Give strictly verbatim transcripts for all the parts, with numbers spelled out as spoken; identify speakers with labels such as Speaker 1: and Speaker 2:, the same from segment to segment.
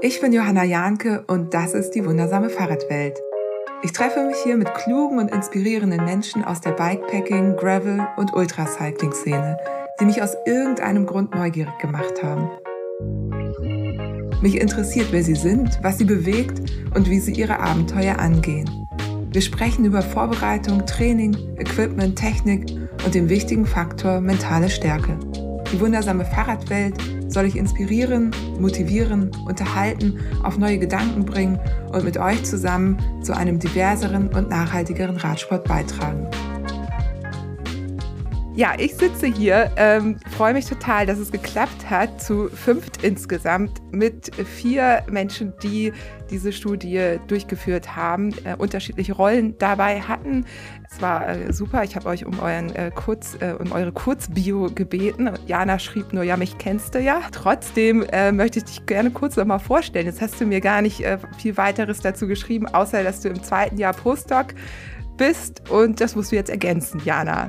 Speaker 1: Ich bin Johanna Jahnke und das ist die wundersame Fahrradwelt. Ich treffe mich hier mit klugen und inspirierenden Menschen aus der Bikepacking-, Gravel- und Ultracycling-Szene, die mich aus irgendeinem Grund neugierig gemacht haben. Mich interessiert, wer sie sind, was sie bewegt und wie sie ihre Abenteuer angehen. Wir sprechen über Vorbereitung, Training, Equipment, Technik und den wichtigen Faktor mentale Stärke. Die wundersame Fahrradwelt soll ich inspirieren, motivieren, unterhalten, auf neue Gedanken bringen und mit euch zusammen zu einem diverseren und nachhaltigeren Radsport beitragen. Ja, ich sitze hier, ähm, freue mich total, dass es geklappt hat, zu fünft insgesamt mit vier Menschen, die diese Studie durchgeführt haben, äh, unterschiedliche Rollen dabei hatten. Es war äh, super, ich habe euch um euren äh, Kurz, äh, um eure Kurzbio gebeten. Jana schrieb nur, ja, mich kennst du ja. Trotzdem äh, möchte ich dich gerne kurz noch mal vorstellen. Jetzt hast du mir gar nicht äh, viel weiteres dazu geschrieben, außer dass du im zweiten Jahr Postdoc bist und das musst du jetzt ergänzen, Jana.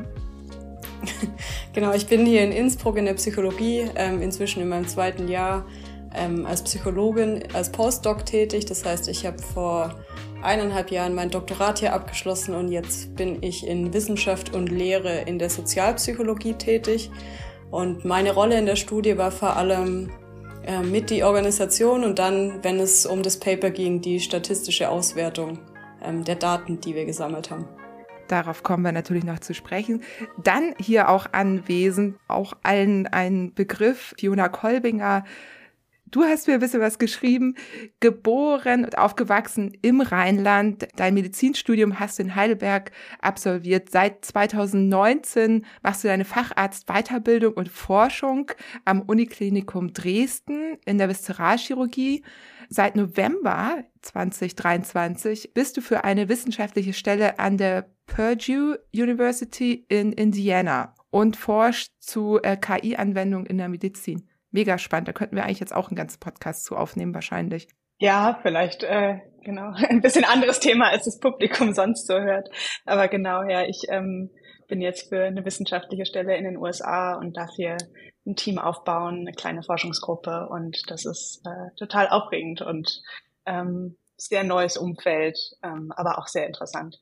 Speaker 2: Genau, ich bin hier in Innsbruck in der Psychologie, ähm, inzwischen in meinem zweiten Jahr ähm, als Psychologin, als Postdoc tätig. Das heißt, ich habe vor eineinhalb Jahren mein Doktorat hier abgeschlossen und jetzt bin ich in Wissenschaft und Lehre in der Sozialpsychologie tätig. Und meine Rolle in der Studie war vor allem äh, mit die Organisation und dann, wenn es um das Paper ging, die statistische Auswertung ähm, der Daten, die wir gesammelt haben.
Speaker 1: Darauf kommen wir natürlich noch zu sprechen. Dann hier auch anwesend, auch allen ein Begriff, Fiona Kolbinger. Du hast mir ein bisschen was geschrieben. Geboren und aufgewachsen im Rheinland. Dein Medizinstudium hast du in Heidelberg absolviert. Seit zweitausendneunzehn machst du deine Facharzt-Weiterbildung und Forschung am Uniklinikum Dresden in der Viszeralchirurgie. Seit November zweitausenddreiundzwanzig bist du für eine wissenschaftliche Stelle an der Purdue University in Indiana und forscht zu äh, K I-Anwendungen in der Medizin. Mega spannend, da könnten wir eigentlich jetzt auch einen ganzen Podcast zu aufnehmen wahrscheinlich.
Speaker 3: Ja, vielleicht, äh, genau, ein bisschen anderes Thema, als das Publikum sonst so hört. Aber genau, ja, ich ähm, bin jetzt für eine wissenschaftliche Stelle in den U S A und darf hier ein Team aufbauen, eine kleine Forschungsgruppe und das ist äh, total aufregend und ähm, sehr neues Umfeld, ähm, aber auch sehr interessant.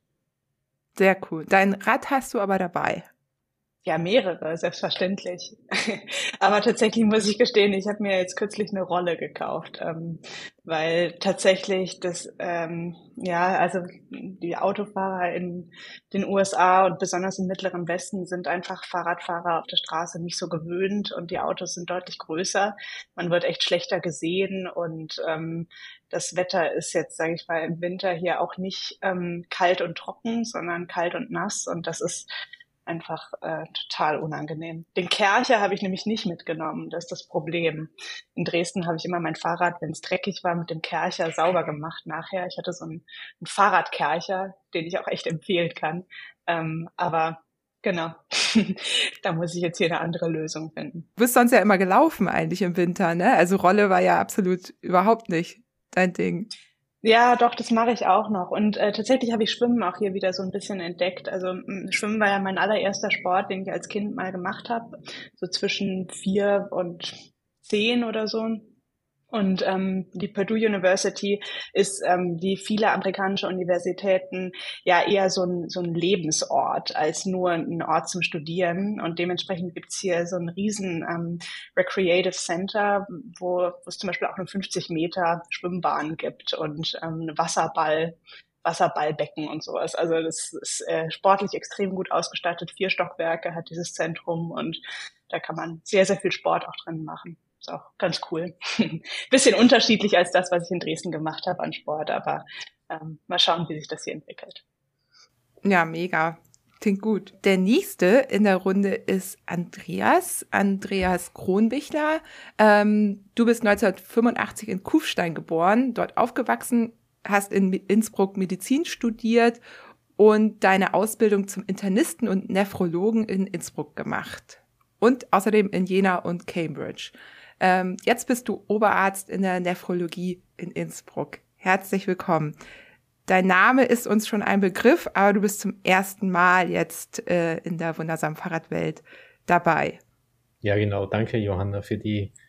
Speaker 1: Sehr cool. Dein Rad hast du aber dabei.
Speaker 3: Ja, mehrere, selbstverständlich. Aber tatsächlich muss ich gestehen, ich habe mir jetzt kürzlich eine Rolle gekauft, ähm, weil tatsächlich das, ähm, ja, also die Autofahrer in den U S A und besonders im Mittleren Westen sind einfach Fahrradfahrer auf der Straße nicht so gewöhnt und die Autos sind deutlich größer. Man wird echt schlechter gesehen und ähm, das Wetter ist jetzt, sage ich mal, im Winter hier auch nicht ähm, kalt und trocken, sondern kalt und nass und das ist einfach äh, total unangenehm. Den Kercher habe ich nämlich nicht mitgenommen, das ist das Problem. In Dresden habe ich immer mein Fahrrad, wenn es dreckig war, mit dem Kercher sauber gemacht nachher. Ich hatte so einen, einen Fahrradkercher, den ich auch echt empfehlen kann. Ähm, aber genau, da muss ich jetzt hier eine andere Lösung finden.
Speaker 1: Du bist sonst ja immer gelaufen eigentlich im Winter, ne? Also Rolle war ja absolut überhaupt nicht dein Ding.
Speaker 3: Ja, doch, das mache ich auch noch. Und äh, tatsächlich habe ich Schwimmen auch hier wieder so ein bisschen entdeckt. Also m, Schwimmen war ja mein allererster Sport, den ich als Kind mal gemacht habe, so zwischen vier und zehn oder so. Und ähm, die Purdue University ist ähm, wie viele amerikanische Universitäten ja eher so ein, so ein Lebensort als nur ein Ort zum Studieren. Und dementsprechend gibt's hier so ein riesen ähm, Recreative Center, wo, wo es zum Beispiel auch eine fünfzig Meter Schwimmbahn gibt und ähm, eine Wasserball, Wasserballbecken und sowas. Also das ist äh, sportlich extrem gut ausgestattet. Vier Stockwerke hat dieses Zentrum und da kann man sehr, sehr viel Sport auch drin machen. Ist auch ganz cool. Bisschen unterschiedlich als das, was ich in Dresden gemacht habe an Sport, aber ähm, mal schauen, wie sich das hier entwickelt.
Speaker 1: Ja, mega. Klingt gut. Der nächste in der Runde ist Andreas, Andreas Kronbichler. Ähm, du bist neunzehnhundertfünfundachtzig in Kufstein geboren, dort aufgewachsen, hast in Innsbruck Medizin studiert und deine Ausbildung zum Internisten und Nephrologen in Innsbruck gemacht. Und außerdem in Jena und Cambridge. Ähm, jetzt bist du Oberarzt in der Nephrologie in Innsbruck. Herzlich willkommen. Dein Name ist uns schon ein Begriff, aber du bist zum ersten Mal jetzt äh, in der wundersamen Fahrradwelt dabei.
Speaker 4: Ja, genau. Danke, Johanna, für die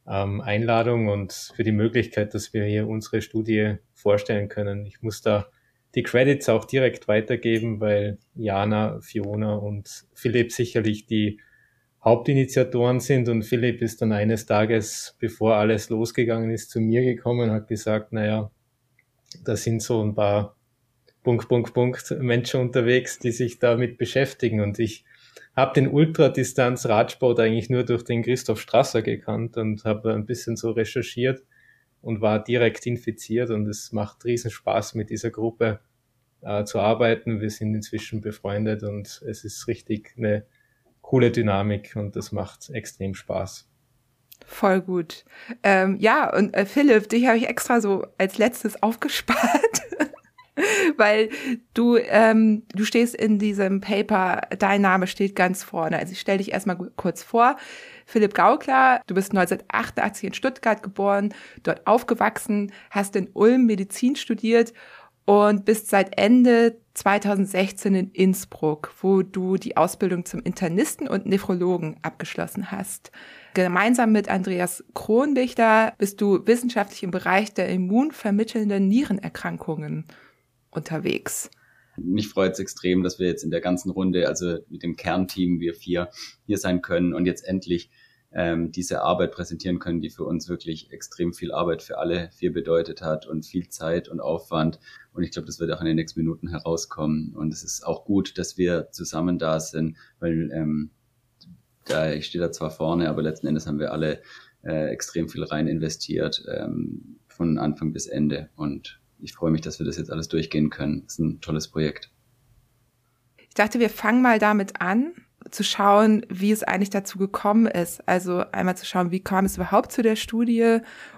Speaker 4: ähm, Einladung und für die Möglichkeit, dass wir hier unsere Studie vorstellen können. Ich muss da die Credits auch direkt weitergeben, weil Jana, Fiona und Philipp sicherlich die Hauptinitiatoren sind, und Philipp ist dann eines Tages, bevor alles losgegangen ist, zu mir gekommen und hat gesagt, naja, da sind so ein paar Punkt, Punkt, Punkt Menschen unterwegs, die sich damit beschäftigen, und ich habe den Ultradistanz-Radsport eigentlich nur durch den Christoph Strasser gekannt und habe ein bisschen so recherchiert und war direkt infiziert, und es macht riesen Spaß, mit dieser Gruppe äh, zu arbeiten. Wir sind inzwischen befreundet und es ist richtig eine coole Dynamik und das macht extrem Spaß.
Speaker 1: Voll gut. Ähm, ja, und äh, Philipp, dich habe ich extra so als letztes aufgespart, weil du ähm, du stehst in diesem Paper, dein Name steht ganz vorne. Also ich stelle dich erstmal kurz vor. Philipp Gaukler, du bist neunzehnhundertachtundachtzig in Stuttgart geboren, dort aufgewachsen, hast in Ulm Medizin studiert und bist seit Ende zweitausendsechzehn in Innsbruck, wo du die Ausbildung zum Internisten und Nephrologen abgeschlossen hast. Gemeinsam mit Andreas Kronbichter bist du wissenschaftlich im Bereich der immunvermittelnden Nierenerkrankungen unterwegs.
Speaker 5: Mich freut es extrem, dass wir jetzt in der ganzen Runde, also mit dem Kernteam, wir vier, hier sein können und jetzt endlich ähm, diese Arbeit präsentieren können, die für uns wirklich extrem viel Arbeit für alle vier bedeutet hat und viel Zeit und Aufwand. Und ich glaube, das wird auch in den nächsten Minuten herauskommen. Und es ist auch gut, dass wir zusammen da sind, weil ähm, da, ich stehe da zwar vorne, aber letzten Endes haben wir alle äh, extrem viel rein investiert, ähm, von Anfang bis Ende. Und ich freue mich, dass wir das jetzt alles durchgehen können. Das ist ein tolles Projekt.
Speaker 1: Ich dachte, wir fangen mal damit an, zu schauen, wie es eigentlich dazu gekommen ist. Also einmal zu schauen, wie kam es überhaupt zu der Studie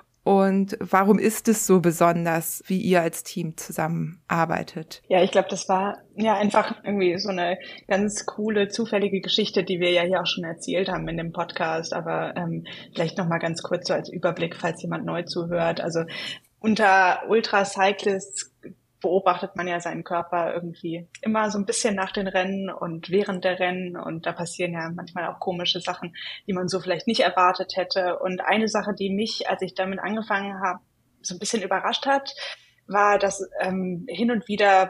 Speaker 1: und warum ist es so besonders, wie ihr als Team zusammenarbeitet?
Speaker 3: Ja, ich glaube, das war ja einfach irgendwie so eine ganz coole, zufällige Geschichte, die wir ja hier auch schon erzählt haben in dem Podcast. Aber ähm, vielleicht nochmal ganz kurz so als Überblick, falls jemand neu zuhört. Also unter Ultracyclists beobachtet man ja seinen Körper irgendwie immer so ein bisschen nach den Rennen und während der Rennen, und da passieren ja manchmal auch komische Sachen, die man so vielleicht nicht erwartet hätte. Und eine Sache, die mich, als ich damit angefangen habe, so ein bisschen überrascht hat, war, dass ähm, hin und wieder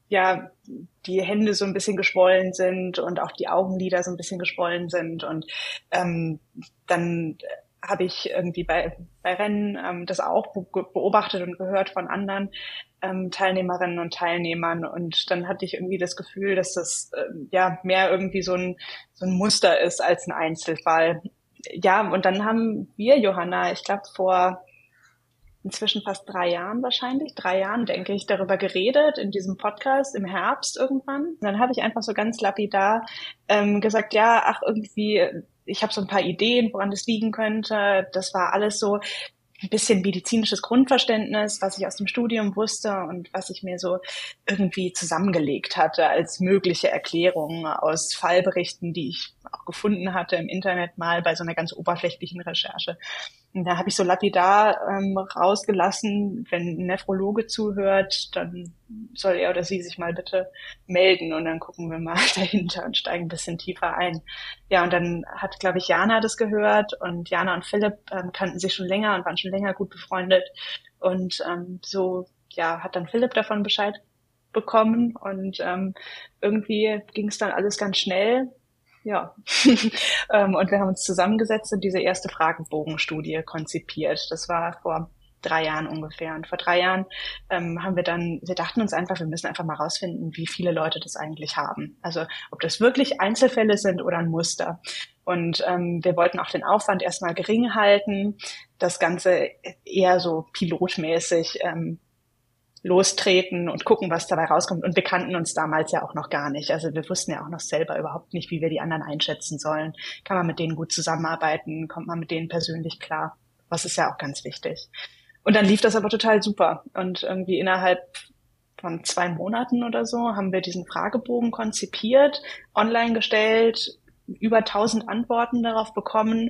Speaker 3: ja die Hände so ein bisschen geschwollen sind und auch die Augenlider so ein bisschen geschwollen sind, und ähm, dann habe ich irgendwie bei bei Rennen ähm, das auch beobachtet und gehört von anderen ähm, Teilnehmerinnen und Teilnehmern, und dann hatte ich irgendwie das Gefühl, dass das äh, ja mehr irgendwie so ein so ein Muster ist als ein Einzelfall. Ja, und dann haben wir, Johanna, ich glaube vor inzwischen fast drei Jahren wahrscheinlich, drei Jahren, denke ich, darüber geredet in diesem Podcast im Herbst irgendwann. Und dann habe ich einfach so ganz lapidar ähm, gesagt, ja, ach irgendwie, ich habe so ein paar Ideen, woran das liegen könnte. Das war alles so ein bisschen medizinisches Grundverständnis, was ich aus dem Studium wusste und was ich mir so irgendwie zusammengelegt hatte als mögliche Erklärung aus Fallberichten, die ich auch gefunden hatte im Internet mal bei so einer ganz oberflächlichen Recherche. Und da habe ich so lapidar ähm, rausgelassen, wenn ein Nephrologe zuhört, dann soll er oder sie sich mal bitte melden, und dann gucken wir mal dahinter und steigen ein bisschen tiefer ein. Ja, und dann hat, glaube ich, Jana das gehört, und Jana und Philipp ähm, kannten sich schon länger und waren schon länger gut befreundet. Und ähm, so ja hat dann Philipp davon Bescheid bekommen, und ähm, irgendwie ging es dann alles ganz schnell. Ja, und wir haben uns zusammengesetzt und diese erste Fragebogenstudie konzipiert. Das war vor drei Jahren ungefähr. Und vor drei Jahren ähm, haben wir dann, wir dachten uns einfach, wir müssen einfach mal rausfinden, wie viele Leute das eigentlich haben. Also ob das wirklich Einzelfälle sind oder ein Muster. Und ähm, wir wollten auch den Aufwand erstmal gering halten, das Ganze eher so pilotmäßig ähm, lostreten und gucken, was dabei rauskommt. Und wir kannten uns damals ja auch noch gar nicht. Also wir wussten ja auch noch selber überhaupt nicht, wie wir die anderen einschätzen sollen. Kann man mit denen gut zusammenarbeiten? Kommt man mit denen persönlich klar? Was ist ja auch ganz wichtig. Und dann lief das aber total super. Und irgendwie innerhalb von zwei Monaten oder so haben wir diesen Fragebogen konzipiert, online gestellt, über tausend Antworten darauf bekommen,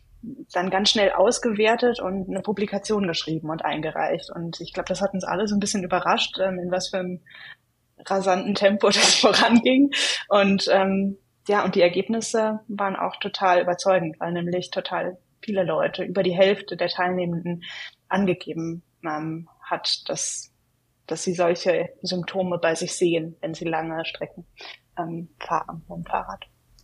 Speaker 3: dann ganz schnell ausgewertet und eine Publikation geschrieben und eingereicht. Und ich glaube, das hat uns alle so ein bisschen überrascht, in was für einem rasanten Tempo das voranging. Und ähm, ja, und die Ergebnisse waren auch total überzeugend, weil nämlich total viele Leute, über die Hälfte der Teilnehmenden angegeben ähm, hat, dass, dass sie solche Symptome bei sich sehen, wenn sie lange Strecken ähm, fahren mit dem Fahrrad.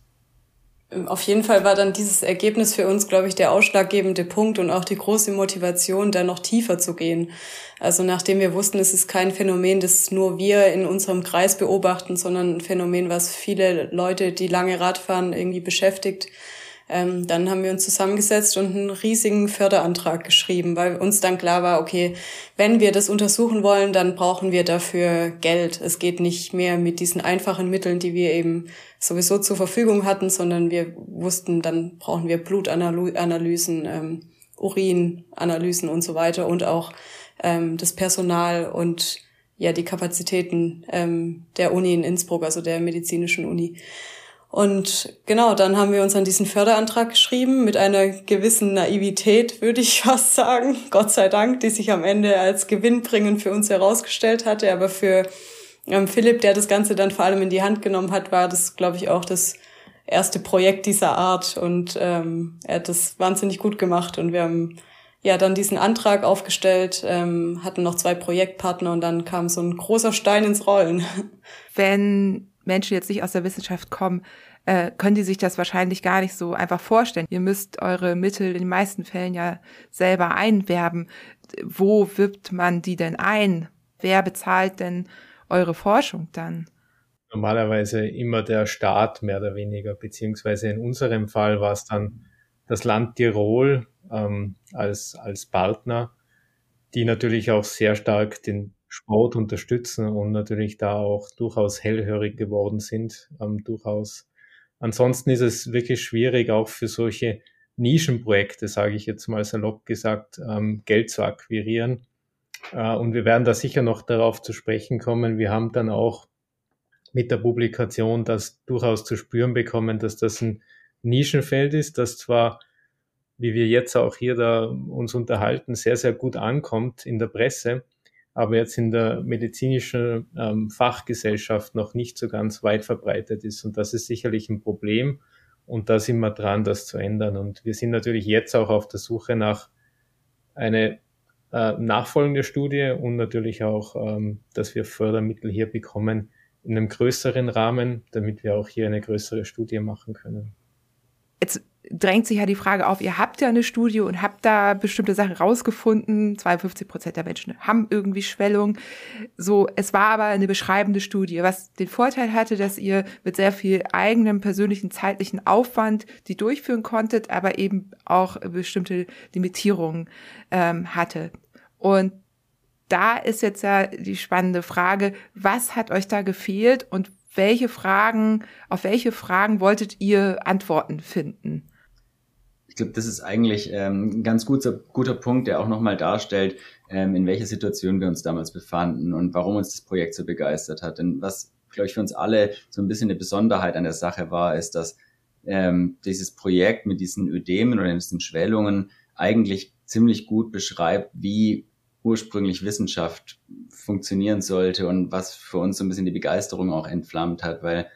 Speaker 2: Auf jeden Fall war dann dieses Ergebnis für uns, glaube ich, der ausschlaggebende Punkt und auch die große Motivation, da noch tiefer zu gehen. Also nachdem wir wussten, es ist kein Phänomen, das nur wir in unserem Kreis beobachten, sondern ein Phänomen, was viele Leute, die lange Radfahren, irgendwie beschäftigt. Ähm, dann haben wir uns zusammengesetzt und einen riesigen Förderantrag geschrieben, weil uns dann klar war, okay, wenn wir das untersuchen wollen, dann brauchen wir dafür Geld. Es geht nicht mehr mit diesen einfachen Mitteln, die wir eben sowieso zur Verfügung hatten, sondern wir wussten, dann brauchen wir Blutanalysen, ähm, Urinanalysen und so weiter und auch ähm, das Personal und ja die Kapazitäten ähm, der Uni in Innsbruck, also der medizinischen Uni. Und genau, dann haben wir uns an diesen Förderantrag geschrieben mit einer gewissen Naivität, würde ich fast sagen, Gott sei Dank, die sich am Ende als gewinnbringend für uns herausgestellt hatte. Aber für ähm, Philipp, der das Ganze dann vor allem in die Hand genommen hat, war das, glaube ich, auch das erste Projekt dieser Art. Und ähm, er hat das wahnsinnig gut gemacht. Und wir haben ja dann diesen Antrag aufgestellt, ähm, hatten noch zwei Projektpartner und dann kam so ein großer Stein ins Rollen.
Speaker 1: Wenn Menschen jetzt nicht aus der Wissenschaft kommen, äh, können die sich das wahrscheinlich gar nicht so einfach vorstellen. Ihr müsst eure Mittel in den meisten Fällen ja selber einwerben. Wo wirbt man die denn ein? Wer bezahlt denn eure Forschung dann?
Speaker 4: Normalerweise immer der Staat mehr oder weniger, beziehungsweise in unserem Fall war es dann das Land Tirol ähm, als, als Partner, die natürlich auch sehr stark den Sport unterstützen und natürlich da auch durchaus hellhörig geworden sind, ähm, durchaus. Ansonsten ist es wirklich schwierig, auch für solche Nischenprojekte, sage ich jetzt mal salopp gesagt, ähm, Geld zu akquirieren. Äh, und wir werden da sicher noch darauf zu sprechen kommen. Wir haben dann auch mit der Publikation das durchaus zu spüren bekommen, dass das ein Nischenfeld ist, das zwar, wie wir jetzt auch hier da uns unterhalten, sehr, sehr gut ankommt in der Presse, aber jetzt in der medizinischen ähm, Fachgesellschaft noch nicht so ganz weit verbreitet ist. Und das ist sicherlich ein Problem. Und da sind wir dran, das zu ändern. Und wir sind natürlich jetzt auch auf der Suche nach eine äh, nachfolgende Studie und natürlich auch, ähm, dass wir Fördermittel hier bekommen in einem größeren Rahmen, damit wir auch hier eine größere Studie machen können.
Speaker 1: Jetzt drängt sich ja die Frage auf, ihr habt ja eine Studie und habt da bestimmte Sachen rausgefunden, zweiundfünfzig Prozent der Menschen haben irgendwie Schwellung. So, es war aber eine beschreibende Studie, was den Vorteil hatte, dass ihr mit sehr viel eigenem persönlichen zeitlichen Aufwand die durchführen konntet, aber eben auch bestimmte Limitierungen ähm, hatte. Und da ist jetzt ja die spannende Frage, was hat euch da gefehlt und welche Fragen, auf welche Fragen wolltet ihr Antworten finden?
Speaker 5: Ich glaube, das ist eigentlich ähm, ein ganz guter, guter Punkt, der auch nochmal darstellt, ähm, in welcher Situation wir uns damals befanden und warum uns das Projekt so begeistert hat. Denn was, glaube ich, für uns alle so ein bisschen eine Besonderheit an der Sache war, ist, dass ähm, dieses Projekt mit diesen Ödemen oder diesen Schwellungen eigentlich ziemlich gut beschreibt, wie ursprünglich Wissenschaft funktionieren sollte und was für uns so ein bisschen die Begeisterung auch entflammt hat, weil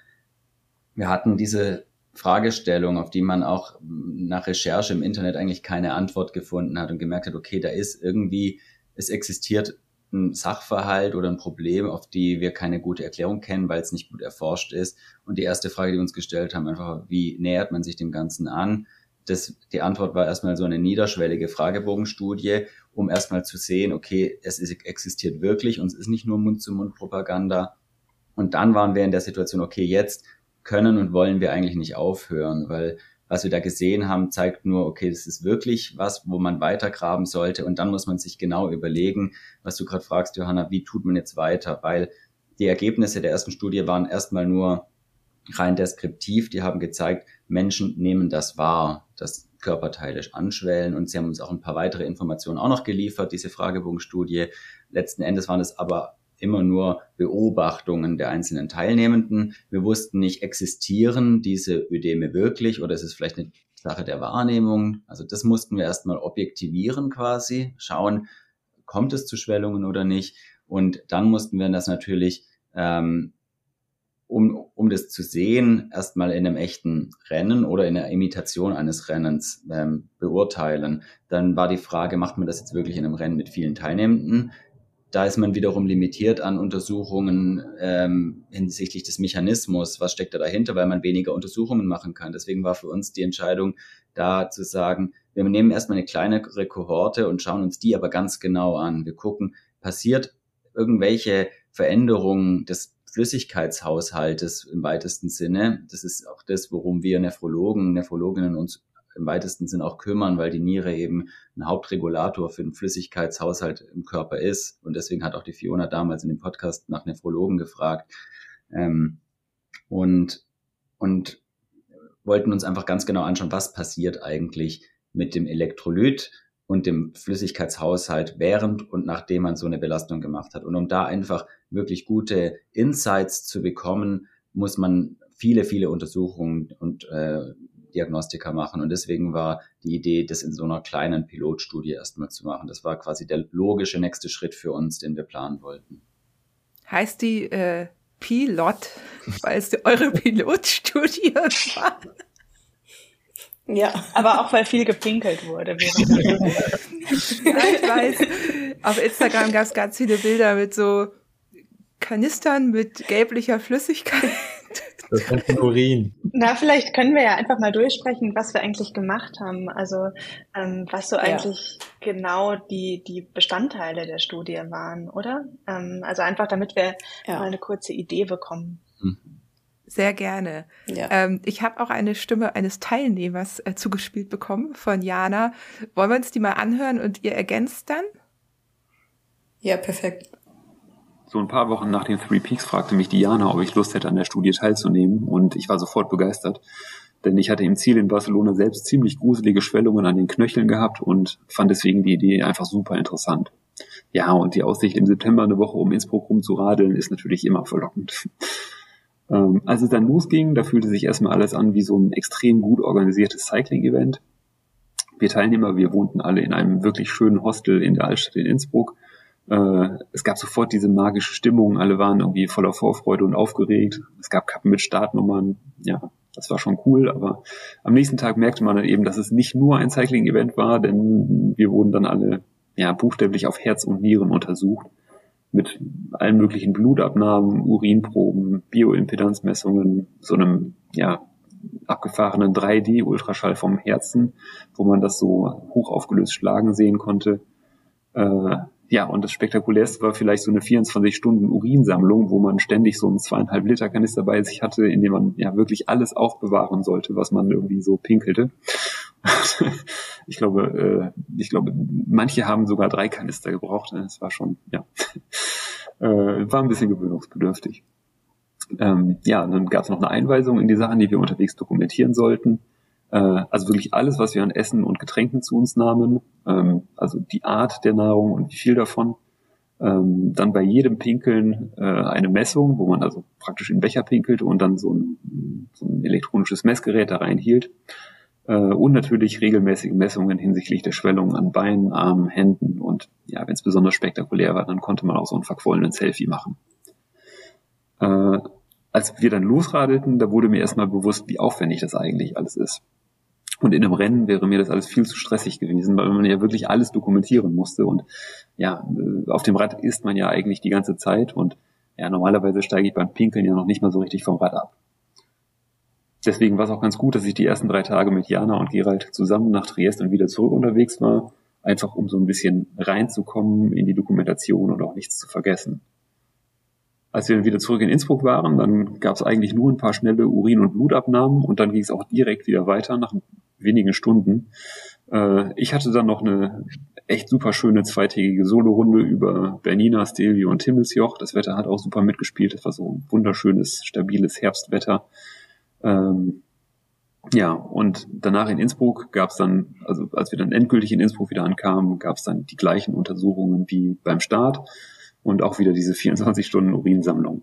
Speaker 5: wir hatten diese Fragestellung, auf die man auch nach Recherche im Internet eigentlich keine Antwort gefunden hat und gemerkt hat, okay, da ist irgendwie, es existiert ein Sachverhalt oder ein Problem, auf die wir keine gute Erklärung kennen, weil es nicht gut erforscht ist. Und die erste Frage, die wir uns gestellt haben, einfach, wie nähert man sich dem Ganzen an? Das, die Antwort war erstmal so eine niederschwellige Fragebogenstudie, um erstmal zu sehen, okay, es ist, existiert wirklich und es ist nicht nur Mund-zu-Mund-Propaganda. Und dann waren wir in der Situation, okay, jetzt können und wollen wir eigentlich nicht aufhören, weil was wir da gesehen haben, zeigt nur, okay, das ist wirklich was, wo man weitergraben sollte. Und dann muss man sich genau überlegen, was du gerade fragst, Johanna, wie tut man jetzt weiter? Weil die Ergebnisse der ersten Studie waren erstmal nur rein deskriptiv. Die haben gezeigt, Menschen nehmen das wahr, dass Körperteile anschwellen. Und sie haben uns auch ein paar weitere Informationen auch noch geliefert, diese Fragebogenstudie. Letzten Endes waren es aber immer nur Beobachtungen der einzelnen Teilnehmenden. Wir wussten nicht, existieren diese Ödeme wirklich oder ist es vielleicht eine Sache der Wahrnehmung? Also das mussten wir erstmal objektivieren quasi, schauen, kommt es zu Schwellungen oder nicht? Und dann mussten wir das natürlich ähm, um, um das zu sehen, erstmal in einem echten Rennen oder in einer Imitation eines Rennens ähm, beurteilen. Dann war die Frage, macht man das jetzt wirklich in einem Rennen mit vielen Teilnehmenden? Da ist man wiederum limitiert an Untersuchungen ähm, hinsichtlich des Mechanismus, was steckt da dahinter, weil man weniger Untersuchungen machen kann. Deswegen war für uns die Entscheidung, da zu sagen, wir nehmen erstmal eine kleinere Kohorte und schauen uns die aber ganz genau an. Wir gucken, passiert irgendwelche Veränderungen des Flüssigkeitshaushaltes im weitesten Sinne. Das ist auch das, worum wir Nephrologen, Nephrologinnen uns im weitesten Sinn auch kümmern, weil die Niere eben ein Hauptregulator für den Flüssigkeitshaushalt im Körper ist. Und deswegen hat auch die Fiona damals in dem Podcast nach Nephrologen gefragt. Ähm, und, und wollten uns einfach ganz genau anschauen, was passiert eigentlich mit dem Elektrolyt und dem Flüssigkeitshaushalt während und nachdem man so eine Belastung gemacht hat. Und um da einfach wirklich gute Insights zu bekommen, muss man viele, viele Untersuchungen und äh, Diagnostika machen. Und deswegen war die Idee, das in so einer kleinen Pilotstudie erstmal zu machen. Das war quasi der logische nächste Schritt für uns, den wir planen wollten.
Speaker 1: Heißt die äh, Pilot, weil es eure Pilotstudie war?
Speaker 3: Ja, aber auch weil viel gepinkelt wurde.
Speaker 1: Ich weiß, auf Instagram gab es ganz viele Bilder mit so Kanistern mit gelblicher Flüssigkeit.
Speaker 4: Das ist ein Urin.
Speaker 3: Na, vielleicht können wir ja einfach mal durchsprechen, was wir eigentlich gemacht haben. Also ähm, was so
Speaker 2: Ja.
Speaker 3: eigentlich genau die die Bestandteile der Studie waren, oder? Ähm, also einfach, damit wir
Speaker 2: Ja.
Speaker 3: mal eine kurze Idee bekommen.
Speaker 1: Sehr gerne.
Speaker 2: Ja.
Speaker 1: Ähm, ich habe auch eine Stimme eines Teilnehmers äh, zugespielt bekommen von Jana. Wollen wir uns die mal anhören und ihr ergänzt dann?
Speaker 2: Ja, perfekt.
Speaker 6: So ein paar Wochen nach den Three Peaks fragte mich Diana, ob ich Lust hätte, an der Studie teilzunehmen, und ich war sofort begeistert, denn ich hatte im Ziel in Barcelona selbst ziemlich gruselige Schwellungen an den Knöcheln gehabt und fand deswegen die Idee einfach super interessant. Ja, und die Aussicht, im September eine Woche um Innsbruck rumzuradeln, ist natürlich immer verlockend. Ähm, als es dann losging, da fühlte sich erstmal alles an wie so ein extrem gut organisiertes Cycling-Event. Wir Teilnehmer, wir wohnten alle in einem wirklich schönen Hostel in der Altstadt in Innsbruck. Äh, es gab sofort diese magische Stimmung, alle waren irgendwie voller Vorfreude und aufgeregt. Es gab Kappen mit Startnummern, ja, das war schon cool, aber am nächsten Tag merkte man dann eben, dass es nicht nur ein Cycling-Event war, denn wir wurden dann alle ja buchstäblich auf Herz und Nieren untersucht, mit allen möglichen Blutabnahmen, Urinproben, Bioimpedanzmessungen, so einem ja abgefahrenen drei D Ultraschall vom Herzen, wo man das so hoch aufgelöst schlagen sehen konnte. Äh, ja, und das Spektakulärste war vielleicht so eine vierundzwanzig Stunden Urinsammlung, wo man ständig so einen zweieinhalb Liter Kanister bei sich hatte, in dem man ja wirklich alles aufbewahren sollte, was man irgendwie so pinkelte. Ich glaube, äh, ich glaube, manche haben sogar drei Kanister gebraucht. Das war schon, ja, äh, war ein bisschen gewöhnungsbedürftig. Ähm, ja, dann gab es noch eine Einweisung in die Sachen, die wir unterwegs dokumentieren sollten. Äh, also wirklich alles, was wir an Essen und Getränken zu uns nahmen. Ähm, also die Art der Nahrung und wie viel davon. Ähm, dann bei jedem Pinkeln äh, eine Messung, wo man also praktisch in den Becher pinkelte und dann so ein, so ein elektronisches Messgerät da reinhielt. Und natürlich regelmäßige Messungen hinsichtlich der Schwellungen an Beinen, Armen, Händen, und ja, wenn es besonders spektakulär war, dann konnte man auch so einen verquollenen Selfie machen. Äh, als wir dann losradelten, da wurde mir erstmal bewusst, wie aufwendig das eigentlich alles ist. Und in einem Rennen wäre mir das alles viel zu stressig gewesen, weil man ja wirklich alles dokumentieren musste. Und ja, auf dem Rad ist man ja eigentlich die ganze Zeit, und ja, normalerweise steige ich beim Pinkeln ja noch nicht mal so richtig vom Rad ab. Deswegen war es auch ganz gut, dass ich die ersten drei Tage mit Jana und Gerald zusammen nach Triest und wieder zurück unterwegs war, einfach um so ein bisschen reinzukommen in die Dokumentation und auch nichts zu vergessen. Als wir dann wieder zurück in Innsbruck waren, dann gab es eigentlich nur ein paar schnelle Urin- und Blutabnahmen, und dann ging es auch direkt wieder weiter nach wenigen Stunden. Äh, ich hatte dann noch eine echt super schöne zweitägige Solorunde über Bernina, Stelvio und Timmelsjoch. Das Wetter hat auch super mitgespielt. Es war so ein wunderschönes, stabiles Herbstwetter. Ähm, ja, und danach in Innsbruck gab es dann, also als wir dann endgültig in Innsbruck wieder ankamen, gab es dann die gleichen Untersuchungen wie beim Start und auch wieder diese vierundzwanzig Stunden Urinsammlung.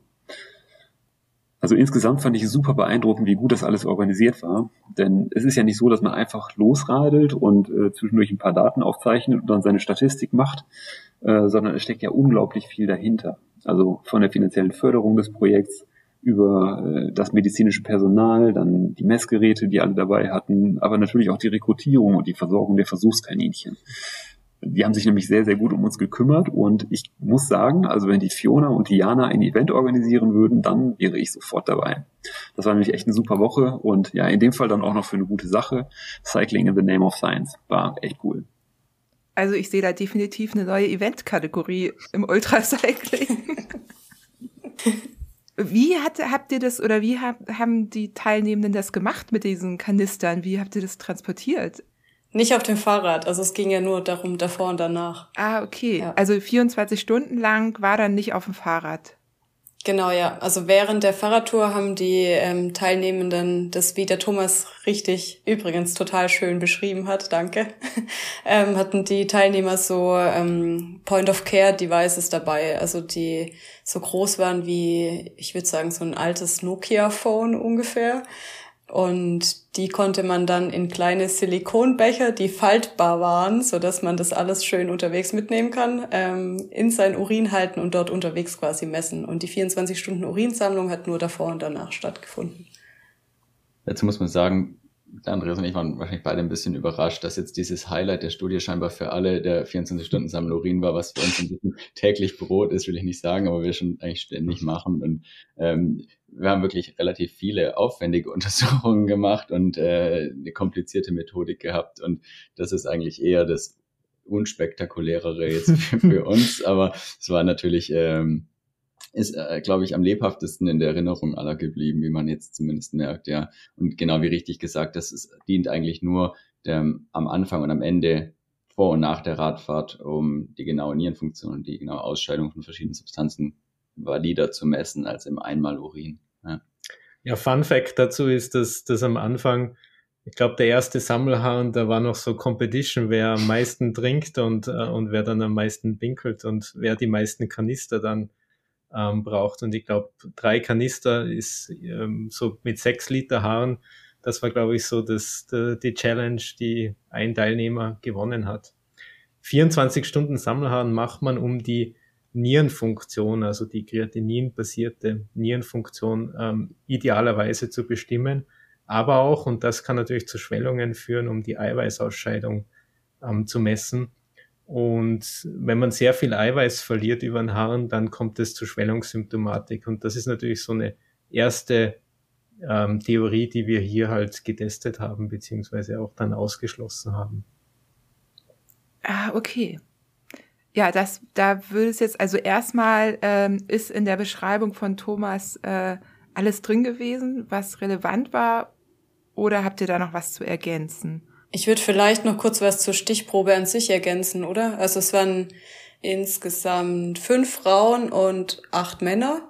Speaker 6: Also insgesamt fand ich es super beeindruckend, wie gut das alles organisiert war, denn es ist ja nicht so, dass man einfach losradelt und äh, zwischendurch ein paar Daten aufzeichnet und dann seine Statistik macht, äh, sondern es steckt ja unglaublich viel dahinter. Also von der finanziellen Förderung des Projekts über äh, das medizinische Personal, dann die Messgeräte, die alle dabei hatten, aber natürlich auch die Rekrutierung und die Versorgung der Versuchskaninchen. Die haben sich nämlich sehr, sehr gut um uns gekümmert und ich muss sagen, also wenn die Fiona und die Jana ein Event organisieren würden, dann wäre ich sofort dabei. Das war nämlich echt eine super Woche und ja, in dem Fall dann auch noch für eine gute Sache. Cycling in the Name of Science war echt cool.
Speaker 1: Also ich sehe da definitiv eine neue Eventkategorie im Ultracycling. Wie hat, habt ihr das oder wie hab, haben die Teilnehmenden das gemacht mit diesen Kanistern? Wie habt ihr das transportiert?
Speaker 2: Nicht auf dem Fahrrad, also es ging ja nur darum, davor und danach.
Speaker 1: Ah, okay.
Speaker 2: Ja.
Speaker 1: Also vierundzwanzig Stunden lang war dann nicht auf dem Fahrrad.
Speaker 2: Genau, ja. Also während der Fahrradtour haben die ähm, Teilnehmenden das, wie der Thomas richtig übrigens total schön beschrieben hat, danke, ähm, hatten die Teilnehmer so ähm, Point-of-Care-Devices dabei, also die so groß waren wie, ich würde sagen, so ein altes Nokia-Phone ungefähr. Und die konnte man dann in kleine Silikonbecher, die faltbar waren, so dass man das alles schön unterwegs mitnehmen kann, ähm, in sein Urin halten und dort unterwegs quasi messen. Und die vierundzwanzig Stunden Urinsammlung hat nur davor und danach stattgefunden.
Speaker 5: Dazu muss man sagen, der Andreas und ich waren wahrscheinlich beide ein bisschen überrascht, dass jetzt dieses Highlight der Studie scheinbar für alle der vierundzwanzig Stunden Sammelurin war, was für uns ein bisschen täglich Brot ist, will ich nicht sagen, aber wir schon eigentlich ständig machen. Und ähm, wir haben wirklich relativ viele aufwendige Untersuchungen gemacht und äh, eine komplizierte Methodik gehabt. Und das ist eigentlich eher das Unspektakulärere jetzt für, für uns. Aber es war natürlich... Ähm, ist, äh, glaube ich, am lebhaftesten in der Erinnerung aller geblieben, wie man jetzt zumindest merkt, ja. Und genau wie richtig gesagt, das ist, dient eigentlich nur dem, am Anfang und am Ende, vor und nach der Radfahrt, um die genaue Nierenfunktion und die genaue Ausscheidung von verschiedenen Substanzen valider zu messen als im Einmal-Urin. Ja.
Speaker 4: Ja, Fun Fact dazu ist, dass, dass am Anfang, ich glaube, der erste Sammelhahn, da war noch so Competition, wer am meisten trinkt und, äh, und wer dann am meisten pinkelt und wer die meisten Kanister dann Ähm, braucht. Und ich glaube, drei Kanister ist ähm, so mit sechs Liter Haaren. Das war, glaube ich, so das, die, die Challenge, die ein Teilnehmer gewonnen hat. vierundzwanzig Stunden Sammelhaaren macht man, um die Nierenfunktion, also die Kreatinin-basierte Nierenfunktion, ähm, idealerweise zu bestimmen. Aber auch, und das kann natürlich zu Schwellungen führen, um die Eiweißausscheidung ähm, zu messen. Und wenn man sehr viel Eiweiß verliert über den Haaren, dann kommt es zu Schwellungssymptomatik. Und das ist natürlich so eine erste ähm, Theorie, die wir hier halt getestet haben, beziehungsweise auch dann ausgeschlossen haben.
Speaker 1: Ah, okay. Ja, das, da würde es jetzt, also erstmal ähm, ist in der Beschreibung von Thomas äh, alles drin gewesen, was relevant war, oder habt ihr da noch was zu ergänzen?
Speaker 2: Ich würde vielleicht noch kurz was zur Stichprobe an sich ergänzen, oder? Also es waren insgesamt fünf Frauen und acht Männer,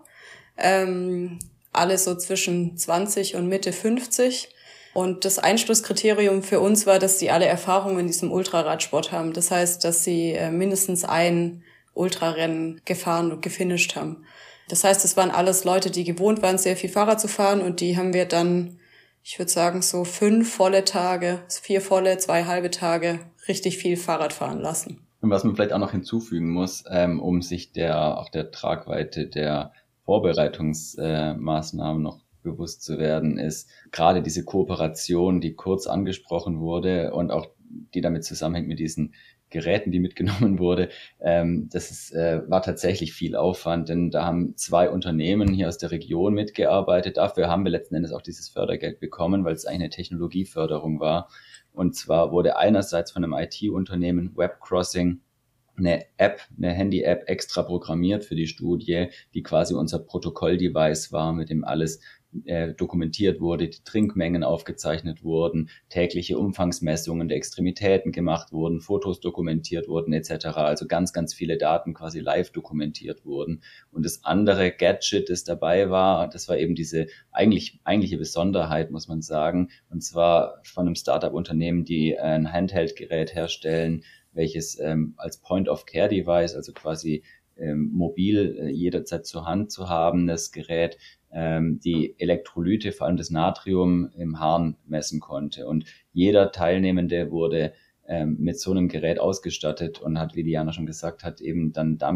Speaker 2: ähm, alle so zwischen zwanzig und Mitte fünfzig. Und das Einschlusskriterium für uns war, dass sie alle Erfahrungen in diesem Ultraradsport haben. Das heißt, dass sie äh, mindestens ein Ultrarennen gefahren und gefinisht haben. Das heißt, es waren alles Leute, die gewohnt waren, sehr viel Fahrrad zu fahren, und die haben wir dann, ich würde sagen, so fünf volle Tage, vier volle, zwei halbe Tage richtig viel Fahrrad fahren lassen.
Speaker 5: Und was man vielleicht auch noch hinzufügen muss, ähm, um sich der auch der Tragweite der Vorbereitungsmaßnahmen äh, noch bewusst zu werden, ist gerade diese Kooperation, die kurz angesprochen wurde und auch die damit zusammenhängt mit diesen Geräten, die mitgenommen wurde, ähm, das ist, äh, war tatsächlich viel Aufwand, denn da haben zwei Unternehmen hier aus der Region mitgearbeitet. Dafür haben wir letzten Endes auch dieses Fördergeld bekommen, weil es eigentlich eine Technologieförderung war. Und zwar wurde einerseits von einem I T-Unternehmen Webcrossing eine App, eine Handy-App extra programmiert für die Studie, die quasi unser Protokoll-Device war, mit dem alles äh, dokumentiert wurde, die Trinkmengen aufgezeichnet wurden, tägliche Umfangsmessungen der Extremitäten gemacht wurden, Fotos dokumentiert wurden et cetera. Also ganz, ganz viele Daten quasi live dokumentiert wurden. Und das andere Gadget, das dabei war, das war eben diese eigentlich eigentliche Besonderheit, muss man sagen, und zwar von einem Startup-Unternehmen, die ein Handheld-Gerät herstellen, welches ähm, als Point-of-Care-Device, also quasi ähm, mobil äh, jederzeit zur Hand zu haben, das Gerät, ähm, die Elektrolyte, vor allem das Natrium, im Harn messen konnte. Und jeder Teilnehmende wurde ähm, mit so einem Gerät ausgestattet und hat, wie Diana schon gesagt hat, eben dann damit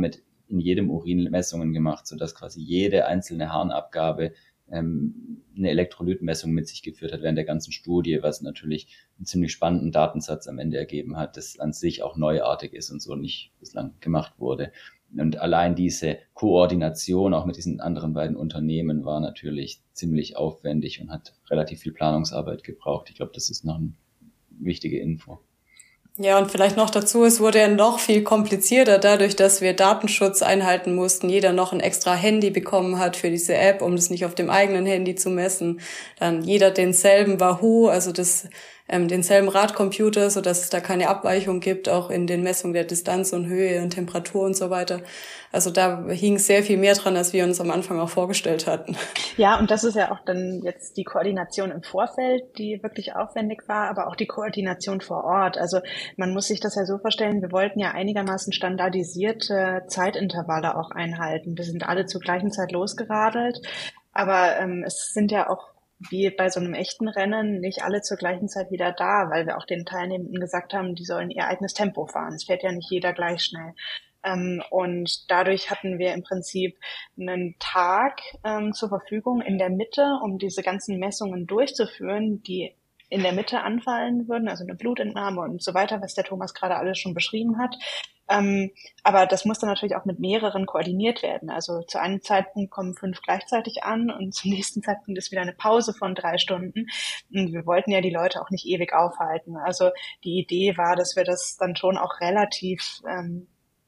Speaker 5: in jedem Urin Messungen gemacht, sodass quasi jede einzelne Harnabgabe ähm, eine Elektrolytmessung mit sich geführt hat während der ganzen Studie, was natürlich einen ziemlich spannenden Datensatz am Ende ergeben hat, das an sich auch neuartig ist und so nicht bislang gemacht wurde. Und allein diese Koordination auch mit diesen anderen beiden Unternehmen war natürlich ziemlich aufwendig und hat relativ viel Planungsarbeit gebraucht. Ich glaube, das ist noch eine wichtige Info.
Speaker 2: Ja, und vielleicht noch dazu, es wurde ja noch viel komplizierter dadurch, dass wir Datenschutz einhalten mussten. Jeder noch ein extra Handy bekommen hat für diese App, um das nicht auf dem eigenen Handy zu messen. Dann jeder denselben Wahoo, also das ähm, denselben Radcomputer, so dass es da keine Abweichung gibt, auch in den Messungen der Distanz und Höhe und Temperatur und so weiter. Also da hing sehr viel mehr dran, als wir uns am Anfang auch vorgestellt hatten.
Speaker 3: Ja, und das ist ja auch dann jetzt die Koordination im Vorfeld, die wirklich aufwendig war, aber auch die Koordination vor Ort. Also man muss sich das ja so vorstellen, wir wollten ja einigermaßen standardisierte Zeitintervalle auch einhalten. Wir sind alle zur gleichen Zeit losgeradelt, aber ähm, es sind ja auch wie bei so einem echten Rennen nicht alle zur gleichen Zeit wieder da, weil wir auch den Teilnehmenden gesagt haben, die sollen ihr eigenes Tempo fahren. Es fährt ja nicht jeder gleich schnell. Ähm, und dadurch hatten wir im Prinzip einen Tag ähm, zur Verfügung in der Mitte, um diese ganzen Messungen durchzuführen, die in der Mitte anfallen würden, also eine Blutentnahme und so weiter, was der Thomas gerade alles schon beschrieben hat. Ähm, aber das musste natürlich auch mit mehreren koordiniert werden. Also zu einem Zeitpunkt kommen fünf gleichzeitig an und zum nächsten Zeitpunkt ist wieder eine Pause von drei Stunden. Und wir wollten ja die Leute auch nicht ewig aufhalten. Also die Idee war, dass wir das dann schon auch relativ ähm,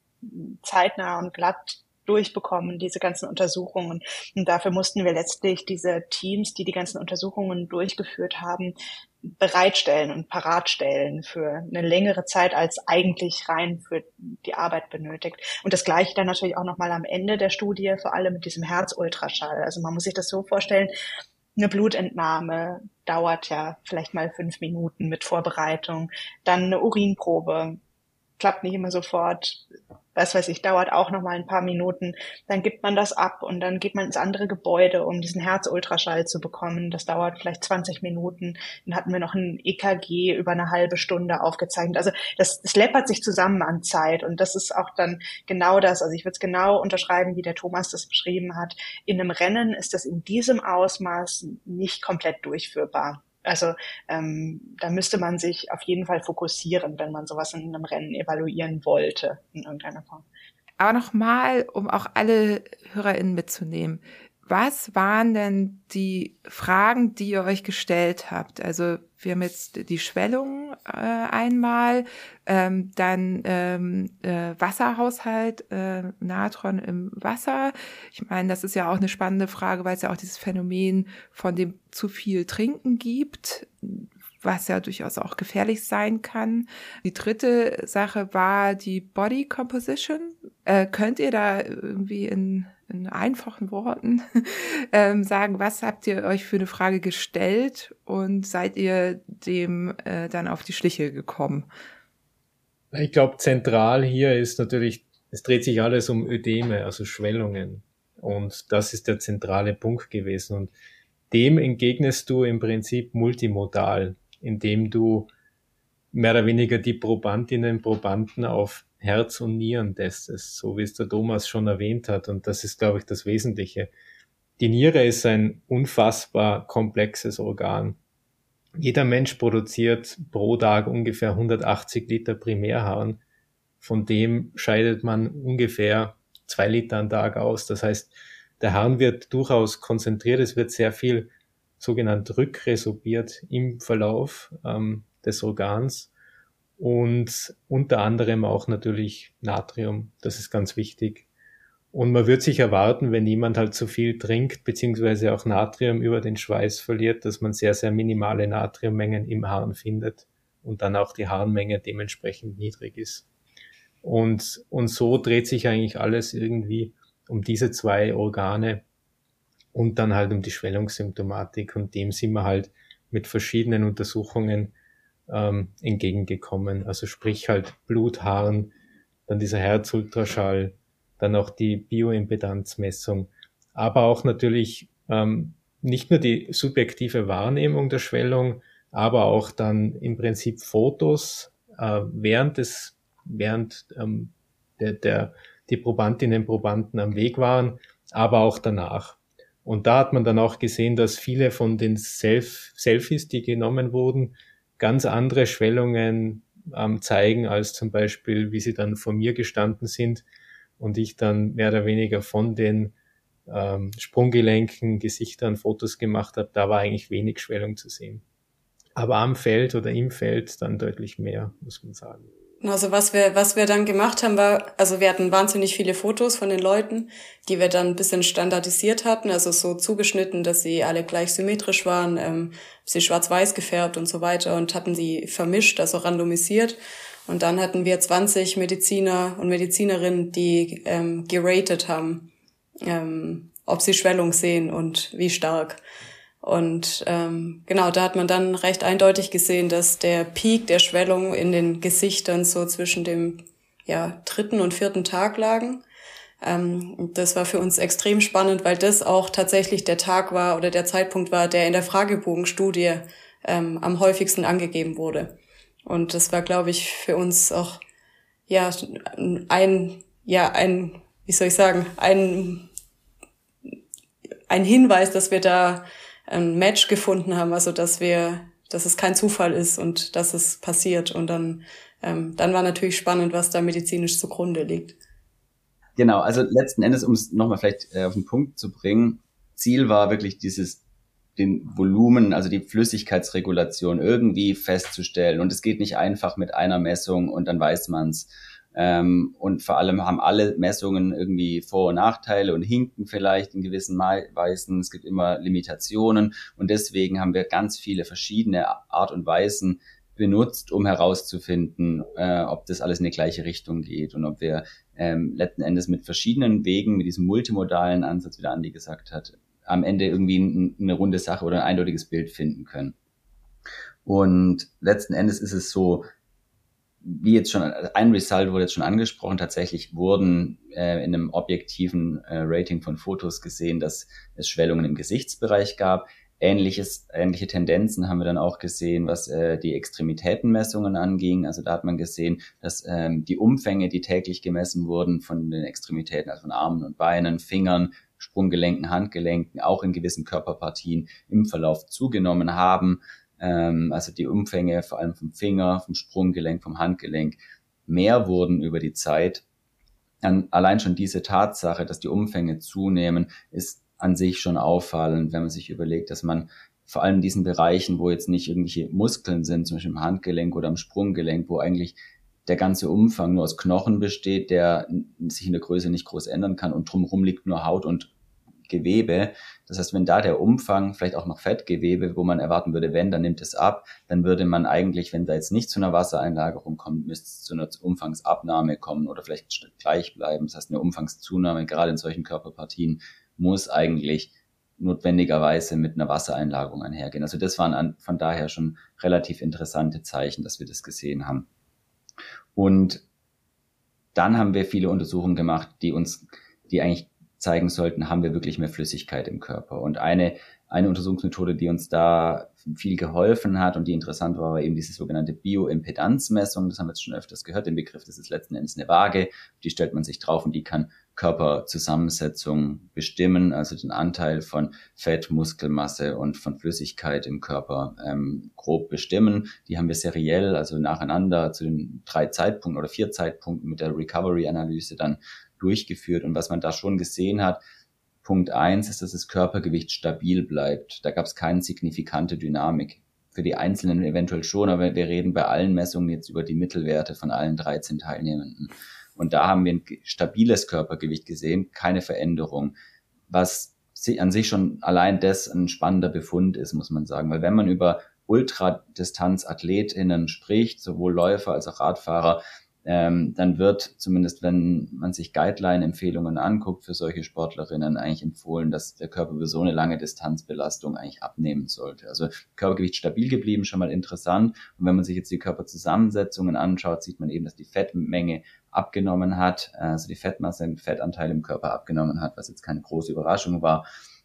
Speaker 3: zeitnah und glatt durchbekommen, diese ganzen Untersuchungen. Und dafür mussten wir letztlich diese Teams, die die ganzen Untersuchungen durchgeführt haben, bereitstellen und paratstellen für eine längere Zeit, als eigentlich rein für die Arbeit benötigt. Und das Gleiche dann natürlich auch nochmal am Ende der Studie, vor allem mit diesem Herzultraschall. Also man muss sich das so vorstellen, eine Blutentnahme dauert ja vielleicht mal fünf Minuten mit Vorbereitung, dann eine Urinprobe, klappt nicht immer sofort, was weiß ich, dauert auch noch mal ein paar Minuten, dann gibt man das ab und dann geht man ins andere Gebäude, um diesen Herzultraschall zu bekommen. Das dauert vielleicht zwanzig Minuten. Dann hatten wir noch ein E K G über eine halbe Stunde aufgezeichnet. Also das, das läppert sich zusammen an Zeit und das ist auch dann genau das. Also ich würde es genau unterschreiben, wie der Thomas das beschrieben hat. In einem Rennen ist das in diesem Ausmaß nicht komplett durchführbar. Also ähm, da müsste man sich auf jeden Fall fokussieren, wenn man sowas in einem Rennen evaluieren wollte, in irgendeiner Form.
Speaker 1: Aber nochmal, um auch alle HörerInnen mitzunehmen. Was waren denn die Fragen, die ihr euch gestellt habt? Also wir haben jetzt die Schwellung äh, einmal, ähm, dann ähm, äh, Wasserhaushalt, äh, Natron im Wasser. Ich meine, das ist ja auch eine spannende Frage, weil es ja auch dieses Phänomen von dem zu viel Trinken gibt, was ja durchaus auch gefährlich sein kann. Die dritte Sache war die Body Composition. Äh, könnt ihr da irgendwie in, in einfachen Worten ähm, sagen, was habt ihr euch für eine Frage gestellt und seid ihr dem äh, dann auf die Schliche gekommen?
Speaker 4: Ich glaube, zentral hier ist natürlich, es dreht sich alles um Ödeme, also Schwellungen. Und das ist der zentrale Punkt gewesen. Und dem entgegnest du im Prinzip multimodal, indem du mehr oder weniger die Probandinnen und Probanden auf Herz und Nieren testest, so wie es der Thomas schon erwähnt hat. Und das ist, glaube ich, das Wesentliche. Die Niere ist ein unfassbar komplexes Organ. Jeder Mensch produziert pro Tag ungefähr hundertachtzig Liter Primärharn. Von dem scheidet man ungefähr zwei Liter am Tag aus. Das heißt, der Harn wird durchaus konzentriert. Es wird sehr viel sogenannt rückresorbiert im Verlauf ähm, des Organs und unter anderem auch natürlich Natrium. Das ist ganz wichtig. Und man wird sich erwarten, wenn jemand halt zu viel trinkt, beziehungsweise auch Natrium über den Schweiß verliert, dass man sehr, sehr minimale Natriummengen im Harn findet und dann auch die Harnmenge dementsprechend niedrig ist. Und, und so dreht sich eigentlich alles irgendwie um diese zwei Organe und dann halt um die Schwellungssymptomatik. Und dem sind wir halt mit verschiedenen Untersuchungen ähm, entgegengekommen. Also sprich halt Blutharn, dann dieser Herzultraschall, dann auch die Bioimpedanzmessung, aber auch natürlich ähm, nicht nur die subjektive Wahrnehmung der Schwellung, aber auch dann im Prinzip Fotos äh, während des während ähm, der, der die Probandinnen und Probanden am Weg waren, aber auch danach. Und da hat man dann auch gesehen, dass viele von den Self- Selfies, die genommen wurden, ganz andere Schwellungen ähm, zeigen, als zum Beispiel, wie sie dann vor mir gestanden sind und ich dann mehr oder weniger von den ähm, Sprunggelenken, Gesichtern Fotos gemacht habe. Da war eigentlich wenig Schwellung zu sehen. Aber am Feld oder im Feld dann deutlich mehr, muss man sagen.
Speaker 2: Also was wir, was wir dann gemacht haben, war, also wir hatten wahnsinnig viele Fotos von den Leuten, die wir dann ein bisschen standardisiert hatten, also so zugeschnitten, dass sie alle gleich symmetrisch waren, ähm, sie schwarz-weiß gefärbt und so weiter und hatten sie vermischt, also randomisiert. Und dann hatten wir zwanzig Mediziner und Medizinerinnen, die ähm, geratet haben, ähm, ob sie Schwellung sehen und wie stark. Und ähm, genau, da hat man dann recht eindeutig gesehen, dass der Peak der Schwellung in den Gesichtern so zwischen dem ja dritten und vierten Tag lagen. Ähm, das war für uns extrem spannend, weil das auch tatsächlich der Tag war oder der Zeitpunkt war, der in der Fragebogenstudie ähm, am häufigsten angegeben wurde. Und das war, glaube ich, für uns auch ja ein ja ein wie soll ich sagen ein ein Hinweis, dass wir da ein Match gefunden haben, also dass wir, dass es kein Zufall ist und dass es passiert. Und dann, ähm, dann war natürlich spannend, was da medizinisch zugrunde liegt.
Speaker 5: Genau, also letzten Endes, um es nochmal vielleicht äh, auf den Punkt zu bringen, Ziel war wirklich dieses, den Volumen, also die Flüssigkeitsregulation irgendwie festzustellen. Und es geht nicht einfach mit einer Messung und dann weiß man's. Ähm, und vor allem haben alle Messungen irgendwie Vor- und Nachteile und hinken vielleicht in gewissen Weisen. Es gibt immer Limitationen und deswegen haben wir ganz viele verschiedene Art und Weisen benutzt, um herauszufinden, äh, ob das alles in die gleiche Richtung geht und ob wir ähm, letzten Endes mit verschiedenen Wegen, mit diesem multimodalen Ansatz, wie der Andi gesagt hat, am Ende irgendwie ein, eine runde Sache oder ein eindeutiges Bild finden können. Und letzten Endes ist es so, wie jetzt schon, ein Result wurde jetzt schon angesprochen, tatsächlich wurden äh, in einem objektiven äh, Rating von Fotos gesehen, dass es Schwellungen im Gesichtsbereich gab. Ähnliches, ähnliche Tendenzen haben wir dann auch gesehen, was äh, die Extremitätenmessungen anging. Also da hat man gesehen, dass ähm, die Umfänge, die täglich gemessen wurden von den Extremitäten, also von Armen und Beinen, Fingern, Sprunggelenken, Handgelenken, auch in gewissen Körperpartien im Verlauf zugenommen haben. Also die Umfänge vor allem vom Finger, vom Sprunggelenk, vom Handgelenk mehr wurden über die Zeit. Allein schon diese Tatsache, dass die Umfänge zunehmen, ist an sich schon auffallend, wenn man sich überlegt, dass man vor allem in diesen Bereichen, wo jetzt nicht irgendwelche Muskeln sind, zum Beispiel im Handgelenk oder am Sprunggelenk, wo eigentlich der ganze Umfang nur aus Knochen besteht, der sich in der Größe nicht groß ändern kann und drumherum liegt nur Haut und Gewebe. Das heißt, wenn da der Umfang, vielleicht auch noch Fettgewebe, wo man erwarten würde, wenn, dann nimmt es ab, dann würde man eigentlich, wenn da jetzt nicht zu einer Wassereinlagerung kommt, müsste es zu einer Umfangsabnahme kommen oder vielleicht gleich bleiben. Das heißt, eine Umfangszunahme, gerade in solchen Körperpartien, muss eigentlich notwendigerweise mit einer Wassereinlagerung einhergehen. Also das waren von daher schon relativ interessante Zeichen, dass wir das gesehen haben. Und dann haben wir viele Untersuchungen gemacht, die uns, die eigentlich zeigen sollten, haben wir wirklich mehr Flüssigkeit im Körper. Und eine, eine Untersuchungsmethode, die uns da viel geholfen hat und die interessant war, war eben diese sogenannte Bioimpedanzmessung. Das haben wir jetzt schon öfters gehört, den Begriff. Das ist letzten Endes eine Waage, die stellt man sich drauf und die kann Körperzusammensetzung bestimmen, also den Anteil von Fett, Muskelmasse und von Flüssigkeit im Körper ähm, grob bestimmen. Die haben wir seriell, also nacheinander zu den drei Zeitpunkten oder vier Zeitpunkten mit der Recovery-Analyse dann durchgeführt. Und was man da schon gesehen hat, Punkt eins ist, dass das Körpergewicht stabil bleibt. Da gab es keine signifikante Dynamik. Für die Einzelnen eventuell schon, aber wir reden bei allen Messungen jetzt über die Mittelwerte von allen dreizehn Teilnehmenden. Und da haben wir ein stabiles Körpergewicht gesehen, keine Veränderung, was an sich schon allein das ein spannender Befund ist, muss man sagen. Weil wenn man über Ultradistanz-AthletInnen spricht, sowohl Läufer als auch Radfahrer, Ähm, dann wird, zumindest wenn man sich Guideline-Empfehlungen anguckt für solche Sportlerinnen, eigentlich empfohlen, dass der Körper über so eine lange Distanzbelastung eigentlich abnehmen sollte. Also Körpergewicht stabil geblieben, schon mal interessant. Und wenn man sich jetzt die Körperzusammensetzungen anschaut, sieht man eben, dass die Fettmenge abgenommen hat, also die Fettmasse, den Fettanteil im Körper abgenommen hat, was jetzt keine große Überraschung war.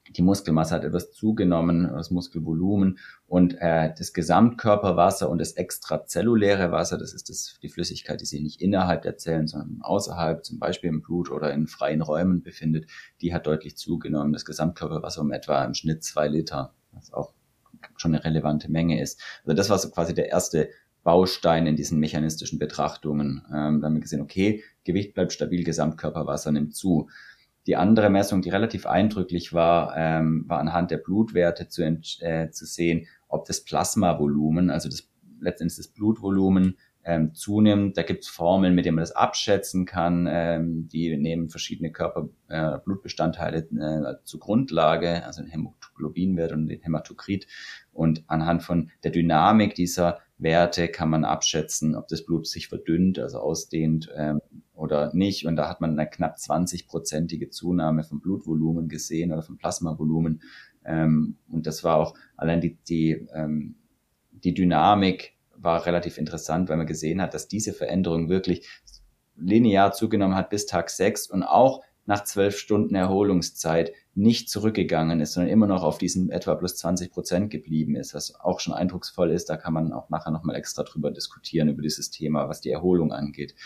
Speaker 5: Die Muskelmasse hat etwas zugenommen, das Muskelvolumen und äh, das Gesamtkörperwasser und das extrazelluläre Wasser, das ist das, die Flüssigkeit, die sich nicht innerhalb der Zellen, sondern außerhalb, zum Beispiel im Blut oder in freien Räumen befindet, die hat deutlich zugenommen. Das Gesamtkörperwasser um etwa im Schnitt zwei Liter, was auch schon eine relevante Menge ist. Also das war so quasi der erste Baustein in diesen mechanistischen Betrachtungen. Ähm, da haben wir gesehen, okay, Gewicht bleibt stabil, Gesamtkörperwasser nimmt zu. Die andere Messung, die relativ eindrücklich war, ähm, war anhand der Blutwerte zu, äh, zu sehen, ob das Plasmavolumen, also das letztendlich das Blutvolumen, ähm, zunimmt. Da gibt es Formeln, mit denen man das abschätzen kann. Ähm, die nehmen verschiedene Körper, äh, Blutbestandteile äh, zur Grundlage, also den Hämoglobinwert und den Hämatokrit. Und anhand von der Dynamik dieser Werte kann man abschätzen, ob das Blut sich verdünnt, also ausdehnt ähm, oder nicht. Und da hat man eine knapp zwanzig-prozentige Zunahme vom Blutvolumen gesehen oder vom Plasmavolumen. Ähm, und das war auch allein die, die, ähm, die Dynamik war relativ interessant, weil man gesehen hat, dass diese Veränderung wirklich linear zugenommen hat bis Tag sechs und auch nach zwölf Stunden Erholungszeit nicht zurückgegangen ist, sondern immer noch auf diesen etwa plus zwanzig Prozent geblieben ist, was auch schon eindrucksvoll ist. Da kann man auch nachher nochmal extra drüber diskutieren, über dieses Thema, was die Erholung angeht.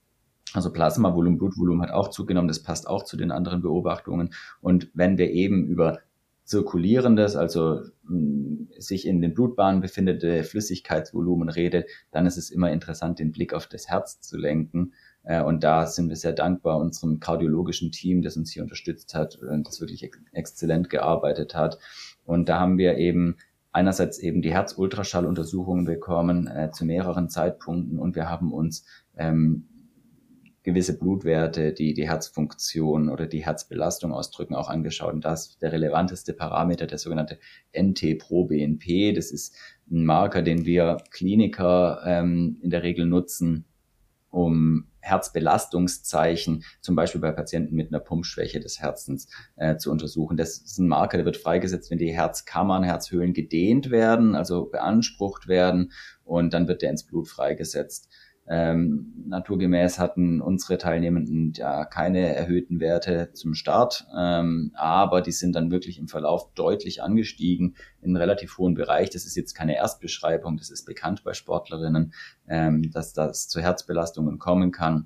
Speaker 5: Also Plasmavolumen, Blutvolumen hat auch zugenommen, das passt auch zu den anderen Beobachtungen. Und wenn wir eben über zirkulierendes, also mh, sich in den Blutbahnen befindende Flüssigkeitsvolumen redet, dann ist es immer interessant, den Blick auf das Herz zu lenken. Äh, und da sind wir sehr dankbar unserem kardiologischen Team, das uns hier unterstützt hat und das wirklich ex- exzellent gearbeitet hat. Und da haben wir eben einerseits eben die Herzultraschalluntersuchungen bekommen äh, zu mehreren Zeitpunkten und wir haben uns ähm, gewisse Blutwerte, die die Herzfunktion oder die Herzbelastung ausdrücken, auch angeschaut. Und das ist der relevanteste Parameter, der sogenannte N T-Pro-B N P. Das ist ein Marker, den wir Kliniker ähm, in der Regel nutzen, um Herzbelastungszeichen, zum Beispiel bei Patienten mit einer Pumpschwäche des Herzens, äh, zu untersuchen. Das ist ein Marker, der wird freigesetzt, wenn die Herzkammern, Herzhöhlen gedehnt werden, also beansprucht werden, und dann wird der ins Blut freigesetzt. Ähm, naturgemäß hatten unsere Teilnehmenden ja keine erhöhten Werte zum Start, ähm, aber die sind dann wirklich im Verlauf deutlich angestiegen in einen relativ hohen Bereich. Das ist jetzt keine Erstbeschreibung, das ist bekannt bei Sportlerinnen, ähm, dass das zu Herzbelastungen kommen kann.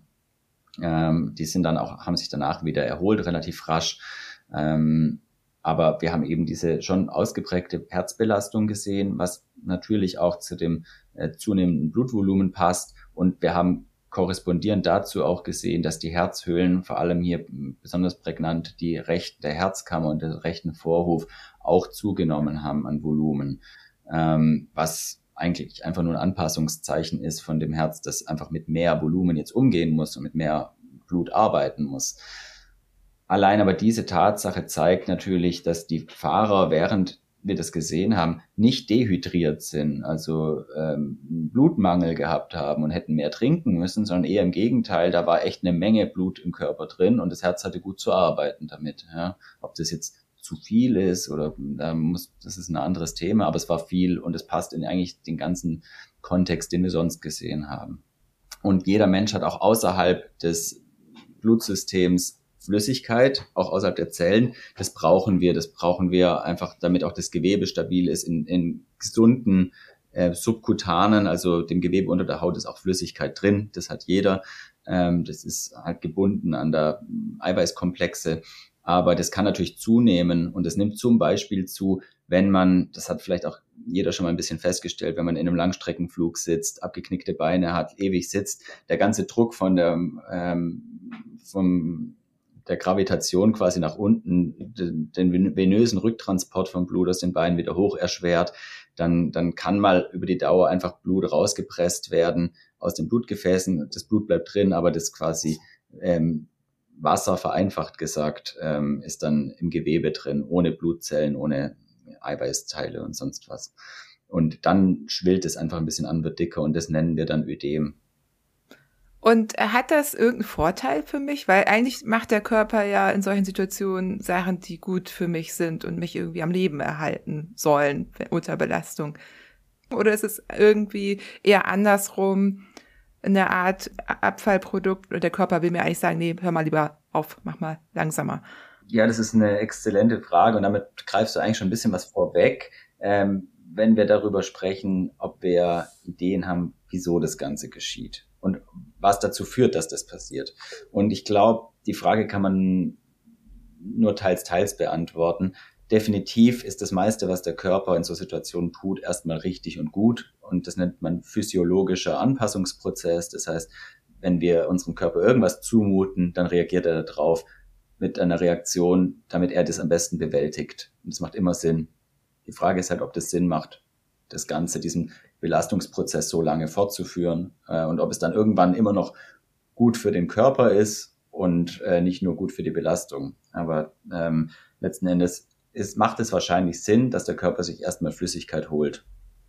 Speaker 5: Ähm, die sind dann auch, haben sich danach wieder erholt, relativ rasch. Ähm, aber wir haben eben diese schon ausgeprägte Herzbelastung gesehen, was natürlich auch zu dem äh, zunehmenden Blutvolumen passt. Und wir haben korrespondierend dazu auch gesehen, dass die Herzhöhlen, vor allem hier besonders prägnant die rechte Herzkammer und der rechten Vorhof, auch zugenommen haben an Volumen, ähm, was eigentlich einfach nur ein Anpassungszeichen ist von dem Herz, das einfach mit mehr Volumen jetzt umgehen muss und mit mehr Blut arbeiten muss. Allein aber diese Tatsache zeigt natürlich, dass die Fahrer, während wir das gesehen haben, nicht dehydriert sind, also ähm, Blutmangel gehabt haben und hätten mehr trinken müssen, sondern eher im Gegenteil, da war echt eine Menge Blut im Körper drin und das Herz hatte gut zu arbeiten damit. Ja. Ob das jetzt zu viel ist oder da muss, das ist ein anderes Thema, aber es war viel und es passt in eigentlich den ganzen Kontext, den wir sonst gesehen haben. Und jeder Mensch hat auch außerhalb des Blutsystems Flüssigkeit, auch außerhalb der Zellen. Das brauchen wir, das brauchen wir einfach, damit auch das Gewebe stabil ist. In, in gesunden äh, subkutanen, also dem Gewebe unter der Haut, ist auch Flüssigkeit drin. Das hat jeder. Ähm, das ist halt gebunden an der Eiweißkomplexe. Aber das kann natürlich zunehmen und das nimmt zum Beispiel zu, wenn man, das hat vielleicht auch jeder schon mal ein bisschen festgestellt, wenn man in einem Langstreckenflug sitzt, abgeknickte Beine hat, ewig sitzt, der ganze Druck von der, ähm, vom der Gravitation quasi nach unten, den venösen Rücktransport vom Blut aus den Beinen wieder hoch erschwert, dann, dann kann mal über die Dauer einfach Blut rausgepresst werden aus den Blutgefäßen. Das Blut bleibt drin, aber das quasi ähm, Wasser, vereinfacht gesagt, ähm, ist dann im Gewebe drin, ohne Blutzellen, ohne Eiweißteile und sonst was. Und dann schwillt es einfach ein bisschen an, wird dicker und das nennen wir dann Ödem.
Speaker 1: Und hat das irgendeinen Vorteil für mich? Weil eigentlich macht der Körper ja in solchen Situationen Sachen, die gut für mich sind und mich irgendwie am Leben erhalten sollen unter Belastung. Oder ist es irgendwie eher andersrum, eine Art Abfallprodukt und der Körper will mir eigentlich sagen, nee, hör mal lieber auf, mach mal langsamer.
Speaker 5: Ja, das ist eine exzellente Frage und damit greifst du eigentlich schon ein bisschen was vorweg, ähm, wenn wir darüber sprechen, ob wir Ideen haben, wieso das Ganze geschieht und was dazu führt, dass das passiert. Und ich glaube, die Frage kann man nur teils, teils beantworten. Definitiv ist das meiste, was der Körper in so Situationen tut, erstmal richtig und gut. Und das nennt man physiologischer Anpassungsprozess. Das heißt, wenn wir unserem Körper irgendwas zumuten, dann reagiert er darauf mit einer Reaktion, damit er das am besten bewältigt. Und das macht immer Sinn. Die Frage ist halt, ob das Sinn macht, das Ganze, diesen Belastungsprozess so lange fortzuführen äh, und ob es dann irgendwann immer noch gut für den Körper ist und äh, nicht nur gut für die Belastung. Aber ähm, letzten Endes ist, macht es wahrscheinlich Sinn, dass der Körper sich erstmal Flüssigkeit holt.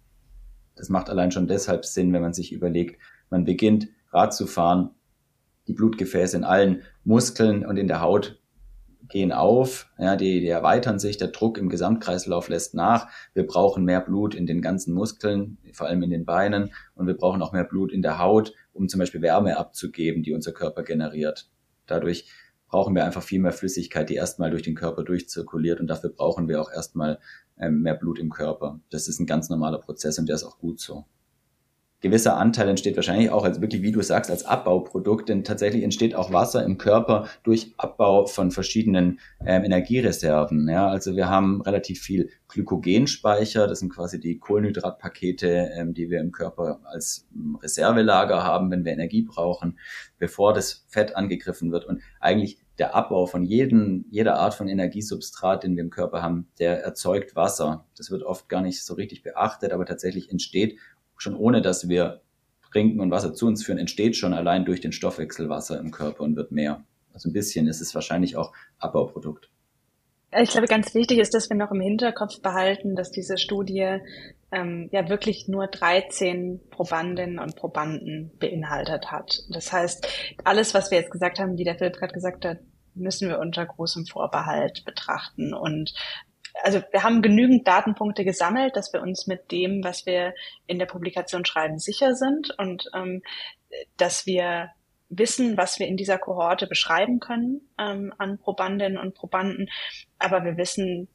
Speaker 5: Das macht allein schon deshalb Sinn, wenn man sich überlegt, man beginnt Rad zu fahren, die Blutgefäße in allen Muskeln und in der Haut gehen auf, ja, die, die erweitern sich, der Druck im Gesamtkreislauf lässt nach. Wir brauchen mehr Blut in den ganzen Muskeln, vor allem in den Beinen, und wir brauchen auch mehr Blut in der Haut, um zum Beispiel Wärme abzugeben, die unser Körper generiert. Dadurch brauchen wir einfach viel mehr Flüssigkeit, die erstmal durch den Körper durchzirkuliert, und dafür brauchen wir auch erstmal ähm, mehr Blut im Körper. Das ist ein ganz normaler Prozess und der ist auch gut so. Gewisser Anteil entsteht wahrscheinlich auch als wirklich, wie du sagst, als Abbauprodukt, denn tatsächlich entsteht auch Wasser im Körper durch Abbau von verschiedenen ähm, Energiereserven. Ja, also wir haben relativ viel Glykogenspeicher, das sind quasi die Kohlenhydratpakete, ähm, die wir im Körper als ähm, Reservelager haben, wenn wir Energie brauchen, bevor das Fett angegriffen wird. Und eigentlich der Abbau von jedem, jeder Art von Energiesubstrat, den wir im Körper haben, der erzeugt Wasser. Das wird oft gar nicht so richtig beachtet, aber tatsächlich entsteht schon ohne, dass wir trinken und Wasser zu uns führen, entsteht schon allein durch den Stoffwechsel Wasser im Körper und wird mehr. Also ein bisschen ist es wahrscheinlich auch Abbauprodukt.
Speaker 3: Ich glaube, ganz wichtig ist, dass wir noch im Hinterkopf behalten, dass diese Studie ähm, ja wirklich nur dreizehn Probandinnen und Probanden beinhaltet hat. Das heißt, alles, was wir jetzt gesagt haben, wie der Philipp gerade gesagt hat, müssen wir unter großem Vorbehalt betrachten. Und also wir haben genügend Datenpunkte gesammelt, dass wir uns mit dem, was wir in der Publikation schreiben, sicher sind und ähm, dass wir wissen, was wir in dieser Kohorte beschreiben können ähm, an Probandinnen und Probanden. Aber wir wissen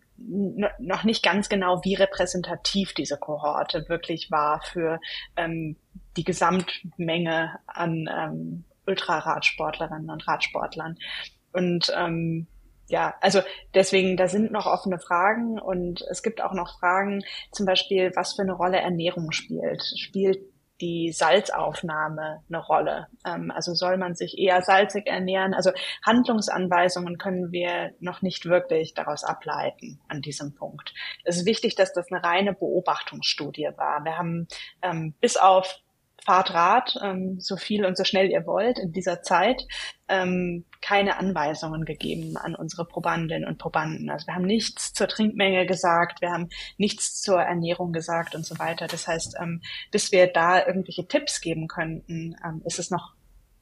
Speaker 3: n- noch nicht ganz genau, wie repräsentativ diese Kohorte wirklich war für ähm, die Gesamtmenge an ähm, Ultraradsportlerinnen und Radsportlern. Und ähm, Ja, also deswegen, da sind noch offene Fragen und es gibt auch noch Fragen, zum Beispiel, was für eine Rolle Ernährung spielt. Spielt die Salzaufnahme eine Rolle? Ähm, also soll man sich eher salzig ernähren? Also Handlungsanweisungen können wir noch nicht wirklich daraus ableiten an diesem Punkt. Es ist wichtig, dass das eine reine Beobachtungsstudie war. Wir haben ähm, bis auf Fahrt Rad, ähm, so viel und so schnell ihr wollt in dieser Zeit, ähm, keine Anweisungen gegeben an unsere Probandinnen und Probanden. Also wir haben nichts zur Trinkmenge gesagt, wir haben nichts zur Ernährung gesagt und so weiter. Das heißt, ähm, bis wir da irgendwelche Tipps geben könnten, ähm, ist es noch,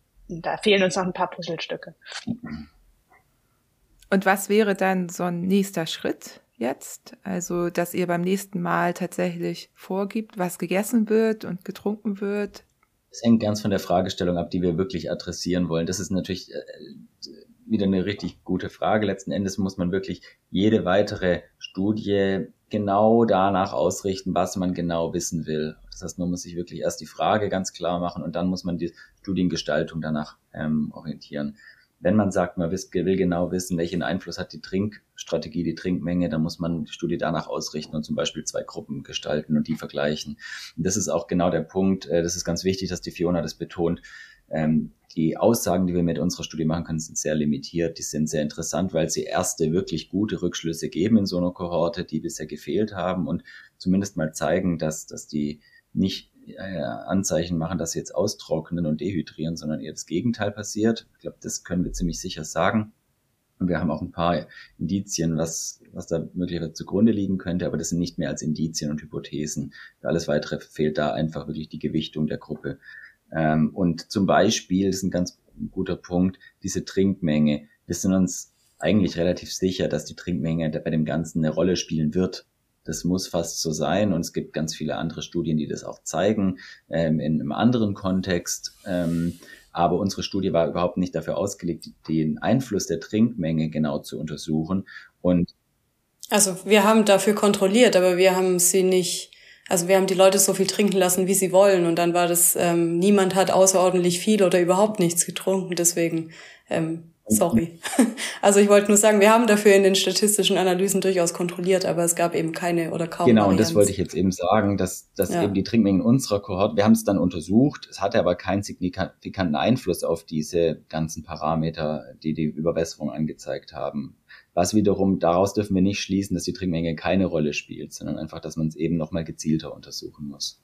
Speaker 3: da fehlen uns noch ein paar Puzzlestücke.
Speaker 1: Und was wäre dann so ein nächster Schritt jetzt? Also, dass ihr beim nächsten Mal tatsächlich vorgibt, was gegessen wird und getrunken wird?
Speaker 5: Das hängt ganz von der Fragestellung ab, die wir wirklich adressieren wollen. Das ist natürlich äh, wieder eine richtig gute Frage. Letzten Endes muss man wirklich jede weitere Studie genau danach ausrichten, was man genau wissen will. Das heißt, man muss sich wirklich erst die Frage ganz klar machen und dann muss man die Studiengestaltung danach ähm, orientieren. Wenn man sagt, man will genau wissen, welchen Einfluss hat die Trinkstrategie, die Trinkmenge, dann muss man die Studie danach ausrichten und zum Beispiel zwei Gruppen gestalten und die vergleichen. Und das ist auch genau der Punkt, das ist ganz wichtig, dass die Fiona das betont. Die Aussagen, die wir mit unserer Studie machen können, sind sehr limitiert. Die sind sehr interessant, weil sie erste wirklich gute Rückschlüsse geben in so einer Kohorte, die bisher gefehlt haben und zumindest mal zeigen, dass, dass die nicht Anzeichen machen, dass sie jetzt austrocknen und dehydrieren, sondern eher das Gegenteil passiert. Ich glaube, das können wir ziemlich sicher sagen. Und wir haben auch ein paar Indizien, was, was da möglicherweise zugrunde liegen könnte, aber das sind nicht mehr als Indizien und Hypothesen. Für alles Weitere fehlt da einfach wirklich die Gewichtung der Gruppe. Und zum Beispiel, das ist ein ganz guter Punkt, diese Trinkmenge. Wir sind uns eigentlich relativ sicher, dass die Trinkmenge bei dem Ganzen eine Rolle spielen wird. Das muss fast so sein und es gibt ganz viele andere Studien, die das auch zeigen, ähm, in einem anderen Kontext. Ähm, Aber unsere Studie war überhaupt nicht dafür ausgelegt, den Einfluss der Trinkmenge genau zu untersuchen. Und
Speaker 2: also wir haben dafür kontrolliert, aber wir haben sie nicht, also wir haben die Leute so viel trinken lassen, wie sie wollen. Und dann war das, ähm, niemand hat außerordentlich viel oder überhaupt nichts getrunken. Deswegen, ähm, sorry. Also ich wollte nur sagen, wir haben dafür in den statistischen Analysen durchaus kontrolliert, aber es gab eben keine oder kaum
Speaker 5: Genau,
Speaker 2: Varianz.
Speaker 5: Und das wollte ich jetzt eben sagen, dass, dass
Speaker 2: ja.
Speaker 5: eben die Trinkmengen unserer Kohorte, wir haben es dann untersucht, es hatte aber keinen signifikanten Einfluss auf diese ganzen Parameter, die die Überwässerung angezeigt haben. Was wiederum, daraus dürfen wir nicht schließen, dass die Trinkmenge keine Rolle spielt, sondern einfach, dass man es eben nochmal gezielter untersuchen muss.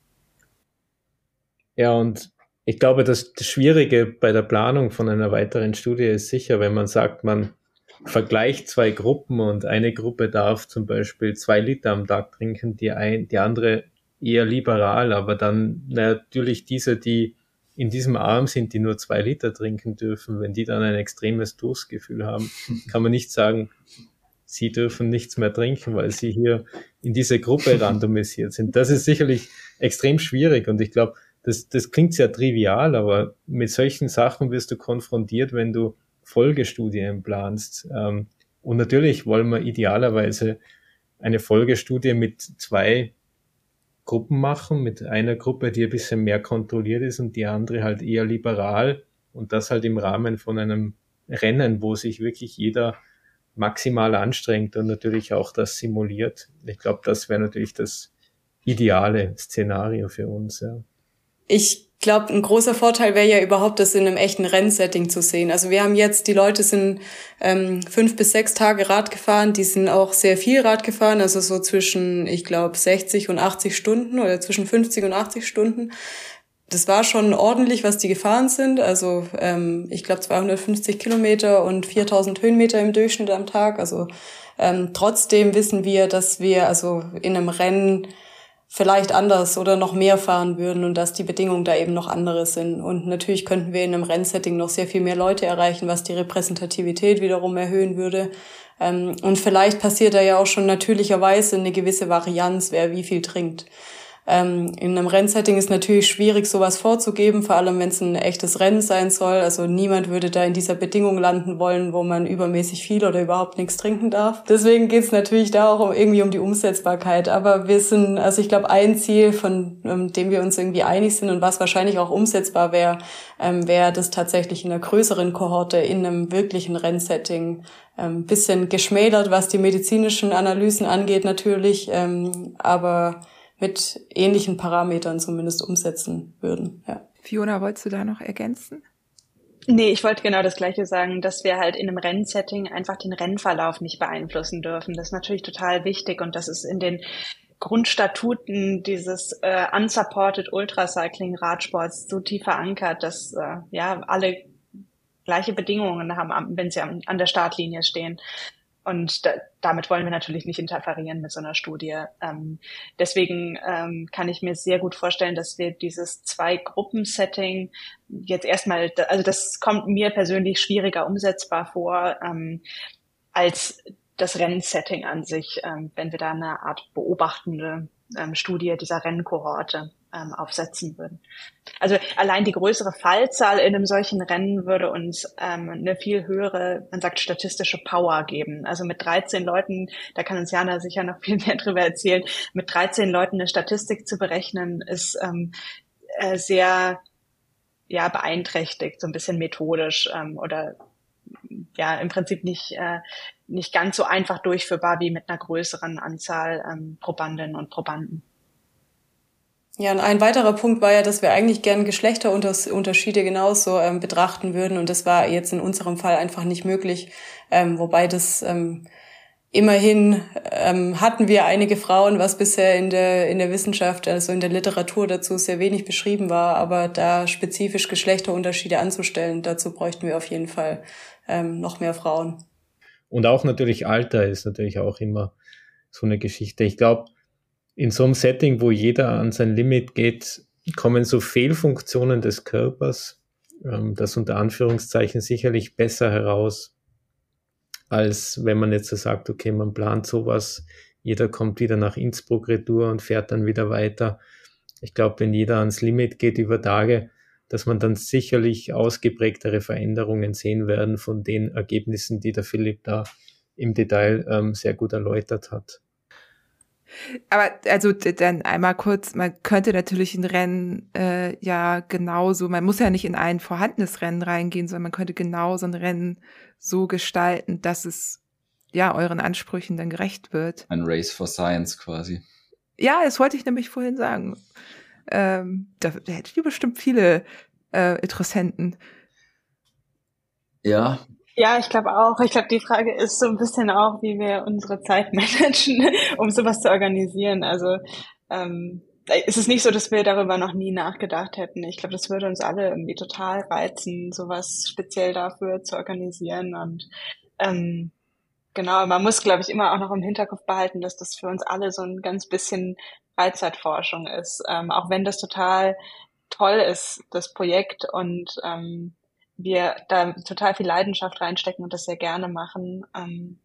Speaker 4: Ja, und ich glaube, das Schwierige bei der Planung von einer weiteren Studie ist sicher, wenn man sagt, man vergleicht zwei Gruppen und eine Gruppe darf zum Beispiel zwei Liter am Tag trinken, die, ein, die andere eher liberal, aber dann na, natürlich diese, die in diesem Arm sind, die nur zwei Liter trinken dürfen, wenn die dann ein extremes Durstgefühl haben, kann man nicht sagen, sie dürfen nichts mehr trinken, weil sie hier in diese Gruppe randomisiert sind. Das ist sicherlich extrem schwierig und ich glaube, das, das klingt sehr trivial, aber mit solchen Sachen wirst du konfrontiert, wenn du Folgestudien planst. Und natürlich wollen wir idealerweise eine Folgestudie mit zwei Gruppen machen, mit einer Gruppe, die ein bisschen mehr kontrolliert ist und die andere halt eher liberal und das halt im Rahmen von einem Rennen, wo sich wirklich jeder maximal anstrengt und natürlich auch das simuliert. Ich glaube, das wäre natürlich das ideale Szenario für uns, ja.
Speaker 2: Ich glaube, ein großer Vorteil wäre ja überhaupt, das in einem echten Rennsetting zu sehen. Also wir haben jetzt, die Leute sind ähm, fünf bis sechs Tage Rad gefahren, die sind auch sehr viel Rad gefahren, also so zwischen, ich glaube, sechzig und achtzig Stunden oder zwischen fünfzig und achtzig Stunden. Das war schon ordentlich, was die gefahren sind. Also ähm, ich glaube zweihundertfünfzig Kilometer und viertausend Höhenmeter im Durchschnitt am Tag. Also ähm, trotzdem wissen wir, dass wir also in einem Rennen vielleicht anders oder noch mehr fahren würden und dass die Bedingungen da eben noch andere sind. Und natürlich könnten wir in einem Rennsetting noch sehr viel mehr Leute erreichen, was die Repräsentativität wiederum erhöhen würde. Und vielleicht passiert da ja auch schon natürlicherweise eine gewisse Varianz, wer wie viel trinkt. In einem Rennsetting ist natürlich schwierig, sowas vorzugeben, vor allem wenn es ein echtes Rennen sein soll. Also niemand würde da in dieser Bedingung landen wollen, wo man übermäßig viel oder überhaupt nichts trinken darf. Deswegen geht es natürlich da auch irgendwie um die Umsetzbarkeit. Aber wir sind, also ich glaube, ein Ziel, von um, dem wir uns irgendwie einig sind und was wahrscheinlich auch umsetzbar wäre, ähm, wäre das tatsächlich in einer größeren Kohorte, in einem wirklichen Rennsetting, ein ähm, bisschen geschmälert, was die medizinischen Analysen angeht natürlich, ähm, aber mit ähnlichen Parametern zumindest umsetzen würden. Ja.
Speaker 1: Fiona, wolltest du da noch ergänzen?
Speaker 3: Nee, ich wollte genau das Gleiche sagen, dass wir halt in einem Rennsetting einfach den Rennverlauf nicht beeinflussen dürfen. Das ist natürlich total wichtig und das ist in den Grundstatuten dieses äh, Unsupported Ultracycling Radsports so tief verankert, dass äh, ja alle gleiche Bedingungen haben, wenn sie an, an der Startlinie stehen. Und da, damit wollen wir natürlich nicht interferieren mit so einer Studie. Ähm, deswegen ähm, kann ich mir sehr gut vorstellen, dass wir dieses Zwei-Gruppen-Setting jetzt erstmal, also das kommt mir persönlich schwieriger umsetzbar vor, ähm, als das Rennsetting an sich, ähm, wenn wir da eine Art beobachtende ähm, Studie dieser Rennkohorte ähm, aufsetzen würden. Also allein die größere Fallzahl in einem solchen Rennen würde uns ähm, eine viel höhere, man sagt, statistische Power geben. Also mit dreizehn Leuten, da kann uns Jana sicher noch viel mehr drüber erzählen, mit dreizehn Leuten eine Statistik zu berechnen, ist ähm, äh, sehr ja beeinträchtigt, so ein bisschen methodisch ähm, oder ja im Prinzip nicht äh, nicht ganz so einfach durchführbar wie mit einer größeren Anzahl ähm, Probandinnen und Probanden.
Speaker 2: Ja, und ein weiterer Punkt war ja, dass wir eigentlich gern Geschlechterunterschiede genauso ähm, betrachten würden und das war jetzt in unserem Fall einfach nicht möglich, ähm, wobei das ähm, immerhin ähm, hatten wir einige Frauen, was bisher in der in der Wissenschaft, also in der Literatur dazu sehr wenig beschrieben war, aber da spezifisch Geschlechterunterschiede anzustellen, dazu bräuchten wir auf jeden Fall ähm, noch mehr Frauen.
Speaker 4: Und auch natürlich Alter ist natürlich auch immer so eine Geschichte. Ich glaube, in so einem Setting, wo jeder an sein Limit geht, kommen so Fehlfunktionen des Körpers, ähm, das unter Anführungszeichen sicherlich besser heraus, als wenn man jetzt so sagt, okay, man plant sowas, jeder kommt wieder nach Innsbruck retour und fährt dann wieder weiter. Ich glaube, wenn jeder ans Limit geht über Tage, dass man dann sicherlich ausgeprägtere Veränderungen sehen werden von den Ergebnissen, die der Philipp da im Detail ähm, sehr gut erläutert hat.
Speaker 1: Aber also dann einmal kurz, man könnte natürlich ein Rennen äh, ja genauso, man muss ja nicht in ein vorhandenes Rennen reingehen, sondern man könnte genau so ein Rennen so gestalten, dass es ja euren Ansprüchen dann gerecht wird.
Speaker 5: Ein Race for Science quasi.
Speaker 1: Ja, das wollte ich nämlich vorhin sagen. Ähm, da, da hättet ihr bestimmt viele äh, Interessenten.
Speaker 5: Ja.
Speaker 3: Ja, ich glaube auch. Ich glaube, die Frage ist so ein bisschen auch, wie wir unsere Zeit managen, um sowas zu organisieren. Also ähm, es ist nicht so, dass wir darüber noch nie nachgedacht hätten. Ich glaube, das würde uns alle irgendwie total reizen, sowas speziell dafür zu organisieren. Und ähm, genau, man muss, glaube ich, immer auch noch im Hinterkopf behalten, dass das für uns alle so ein ganz bisschen Freizeitforschung ist. Ähm, auch wenn das total toll ist, das Projekt, und ähm, wir da total viel Leidenschaft reinstecken und das sehr gerne machen. Ähm.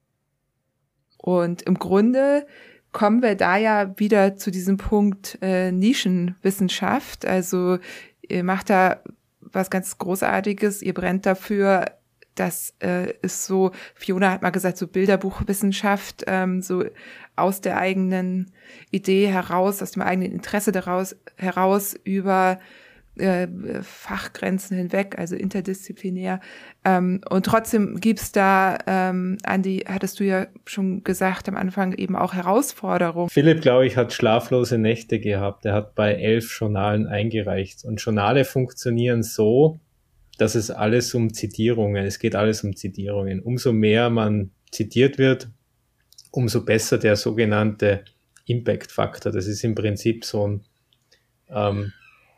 Speaker 1: Und im Grunde kommen wir da ja wieder zu diesem Punkt äh, Nischenwissenschaft. Also ihr macht da was ganz Großartiges, ihr brennt dafür. Das äh, ist so, Fiona hat mal gesagt, so Bilderbuchwissenschaft, ähm, so aus der eigenen Idee heraus, aus dem eigenen Interesse daraus heraus über äh, Fachgrenzen hinweg, also interdisziplinär. Ähm, und trotzdem gibt's da, ähm, Andi, hattest du ja schon gesagt am Anfang, eben auch Herausforderungen.
Speaker 4: Philipp, glaube ich, hat schlaflose Nächte gehabt. Er hat bei elf Journalen eingereicht. Und Journale funktionieren so, dass es alles um Zitierungen, es geht alles um Zitierungen. Umso mehr man zitiert wird, umso besser der sogenannte Impact-Faktor. Das ist im Prinzip so ein, ähm,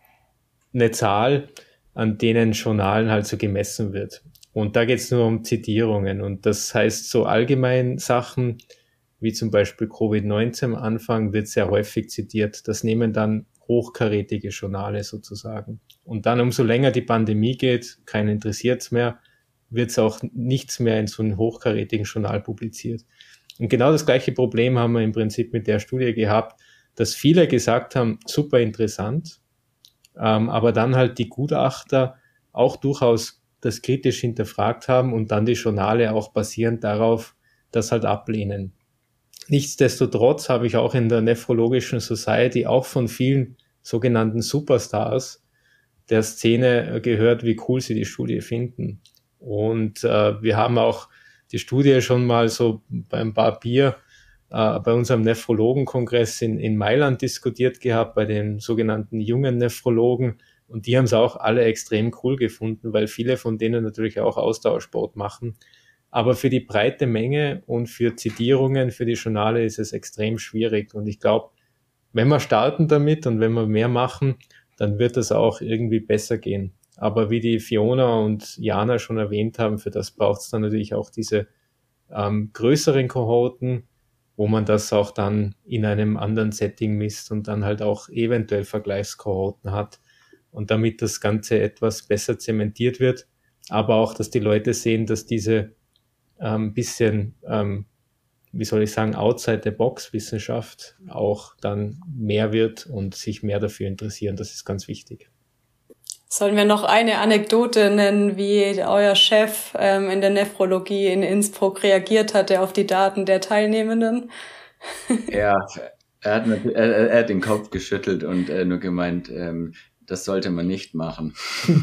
Speaker 4: eine Zahl, an denen Journalen halt so gemessen wird. Und da geht es nur um Zitierungen. Und das heißt, so allgemein Sachen, wie zum Beispiel Covid neunzehn am Anfang, wird sehr häufig zitiert. Das nehmen dann hochkarätige Journale sozusagen. Und dann, umso länger die Pandemie geht, keinen interessiert's mehr, wird's auch nichts mehr in so einem hochkarätigen Journal publiziert. Und genau das gleiche Problem haben wir im Prinzip mit der Studie gehabt, dass viele gesagt haben, super interessant, ähm, aber dann halt die Gutachter auch durchaus das kritisch hinterfragt haben und dann die Journale auch basierend darauf das halt ablehnen. Nichtsdestotrotz habe ich auch in der Nephrologischen Society auch von vielen sogenannten Superstars der Szene gehört, wie cool sie die Studie finden. Und äh, wir haben auch die Studie schon mal so beim paar Bier äh, bei unserem Nephrologenkongress in, in Mailand diskutiert gehabt, bei den sogenannten jungen Nephrologen. Und die haben es auch alle extrem cool gefunden, weil viele von denen natürlich auch Ausdauersport machen. Aber für die breite Menge und für Zitierungen, für die Journale ist es extrem schwierig. Und ich glaube, wenn wir starten damit und wenn wir mehr machen, dann wird es auch irgendwie besser gehen. Aber wie die Fiona und Jana schon erwähnt haben, für das braucht es dann natürlich auch diese ähm, größeren Kohorten, wo man das auch dann in einem anderen Setting misst und dann halt auch eventuell Vergleichskohorten hat. Und damit das Ganze etwas besser zementiert wird, aber auch, dass die Leute sehen, dass diese ähm, bisschen, ähm, wie soll ich sagen, Outside-the-Box-Wissenschaft auch dann mehr wird und sich mehr dafür interessieren. Das ist ganz wichtig.
Speaker 2: Sollen wir noch eine Anekdote nennen, wie euer Chef ähm, in der Nephrologie in Innsbruck reagiert hatte auf die Daten der Teilnehmenden?
Speaker 5: Ja, er hat, er, er hat den Kopf geschüttelt und äh, nur gemeint, ähm, das sollte man nicht machen.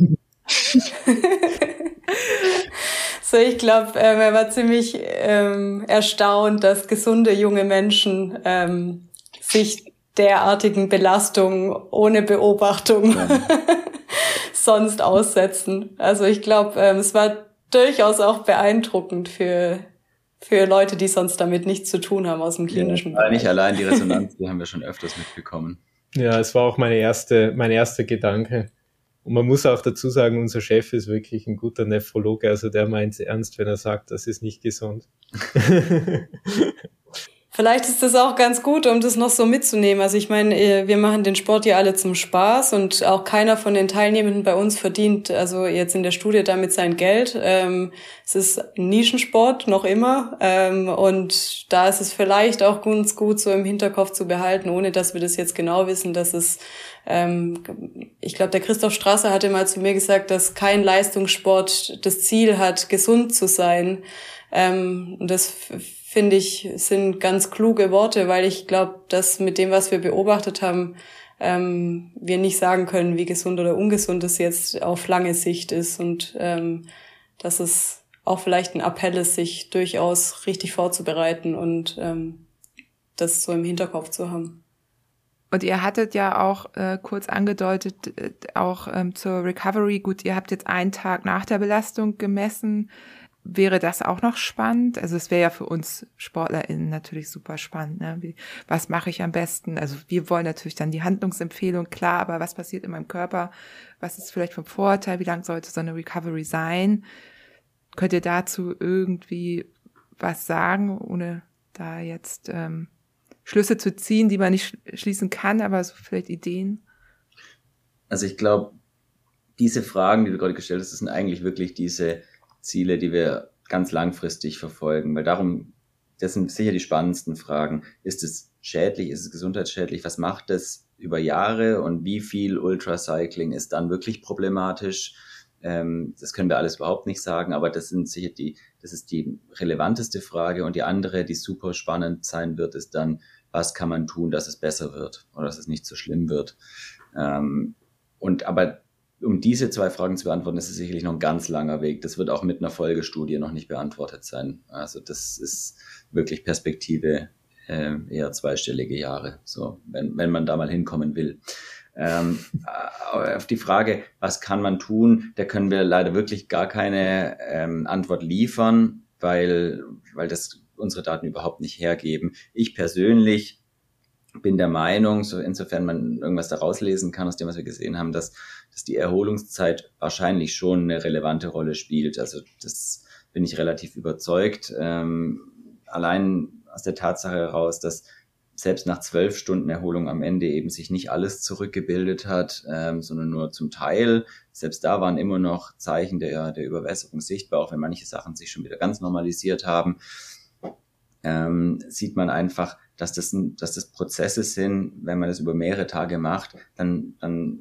Speaker 2: So, ich glaube, ähm, er war ziemlich ähm, erstaunt, dass gesunde junge Menschen ähm, sich derartigen Belastungen ohne Beobachtung ja. sonst aussetzen. Also ich glaube, ähm, es war durchaus auch beeindruckend für für Leute, die sonst damit nichts zu tun haben aus dem klinischen
Speaker 5: ja, Bereich. Nicht allein die Resonanz, die haben wir schon öfters mitbekommen.
Speaker 4: Ja, es war auch meine erste, mein erster Gedanke. Und man muss auch dazu sagen, unser Chef ist wirklich ein guter Nephrologe, also der meint es ernst, wenn er sagt, das ist nicht gesund.
Speaker 2: Vielleicht ist das auch ganz gut, um das noch so mitzunehmen. Also ich meine, wir machen den Sport ja alle zum Spaß und auch keiner von den Teilnehmenden bei uns verdient, also jetzt in der Studie damit sein Geld. Ähm, es ist ein Nischensport, noch immer. Ähm, und da ist es vielleicht auch ganz gut, so im Hinterkopf zu behalten, ohne dass wir das jetzt genau wissen, dass es, ähm, ich glaube, der Christoph Strasser hatte mal zu mir gesagt, dass kein Leistungssport das Ziel hat, gesund zu sein. Ähm, und das finde ich, sind ganz kluge Worte, weil ich glaube, dass mit dem, was wir beobachtet haben, ähm, wir nicht sagen können, wie gesund oder ungesund es jetzt auf lange Sicht ist und ähm, dass es auch vielleicht ein Appell ist, sich durchaus richtig vorzubereiten und ähm, das so im Hinterkopf zu haben.
Speaker 1: Und ihr hattet ja auch äh, kurz angedeutet, äh, auch ähm, zur Recovery, gut, ihr habt jetzt einen Tag nach der Belastung gemessen. Wäre das auch noch spannend? Also es wäre ja für uns SportlerInnen natürlich super spannend. Ne? Wie, was mache ich am besten? Also wir wollen natürlich dann die Handlungsempfehlung, klar, aber was passiert in meinem Körper? Was ist vielleicht vom Vorteil? Wie lang sollte so eine Recovery sein? Könnt ihr dazu irgendwie was sagen, ohne da jetzt ähm, Schlüsse zu ziehen, die man nicht schließen kann, aber so vielleicht Ideen?
Speaker 5: Also ich glaube, diese Fragen, die du gerade gestellt hast, das sind eigentlich wirklich diese Ziele, die wir ganz langfristig verfolgen, weil darum, das sind sicher die spannendsten Fragen. Ist es schädlich, ist es gesundheitsschädlich, was macht es über Jahre und wie viel Ultracycling ist dann wirklich problematisch? Ähm, das können wir alles überhaupt nicht sagen, aber das sind sicher die, das ist die relevanteste Frage und die andere, die super spannend sein wird, ist dann, was kann man tun, dass es besser wird oder dass es nicht so schlimm wird? Ähm, und aber um diese zwei Fragen zu beantworten, ist es sicherlich noch ein ganz langer Weg. Das wird auch mit einer Folgestudie noch nicht beantwortet sein. Also das ist wirklich Perspektive äh, eher zweistellige Jahre, so wenn, wenn man da mal hinkommen will. Ähm, auf die Frage, was kann man tun, da können wir leider wirklich gar keine ähm, Antwort liefern, weil, weil das unsere Daten überhaupt nicht hergeben. Ich persönlich bin der Meinung, so insofern man irgendwas da rauslesen kann aus dem, was wir gesehen haben, dass, dass die Erholungszeit wahrscheinlich schon eine relevante Rolle spielt. Also das bin ich relativ überzeugt. Ähm, allein aus der Tatsache heraus, dass selbst nach zwölf Stunden Erholung am Ende eben sich nicht alles zurückgebildet hat, ähm, sondern nur zum Teil. Selbst da waren immer noch Zeichen der, der Überwässerung sichtbar, auch wenn manche Sachen sich schon wieder ganz normalisiert haben. Ähm, sieht man einfach, dass das, dass das Prozesse sind, wenn man das über mehrere Tage macht, dann, dann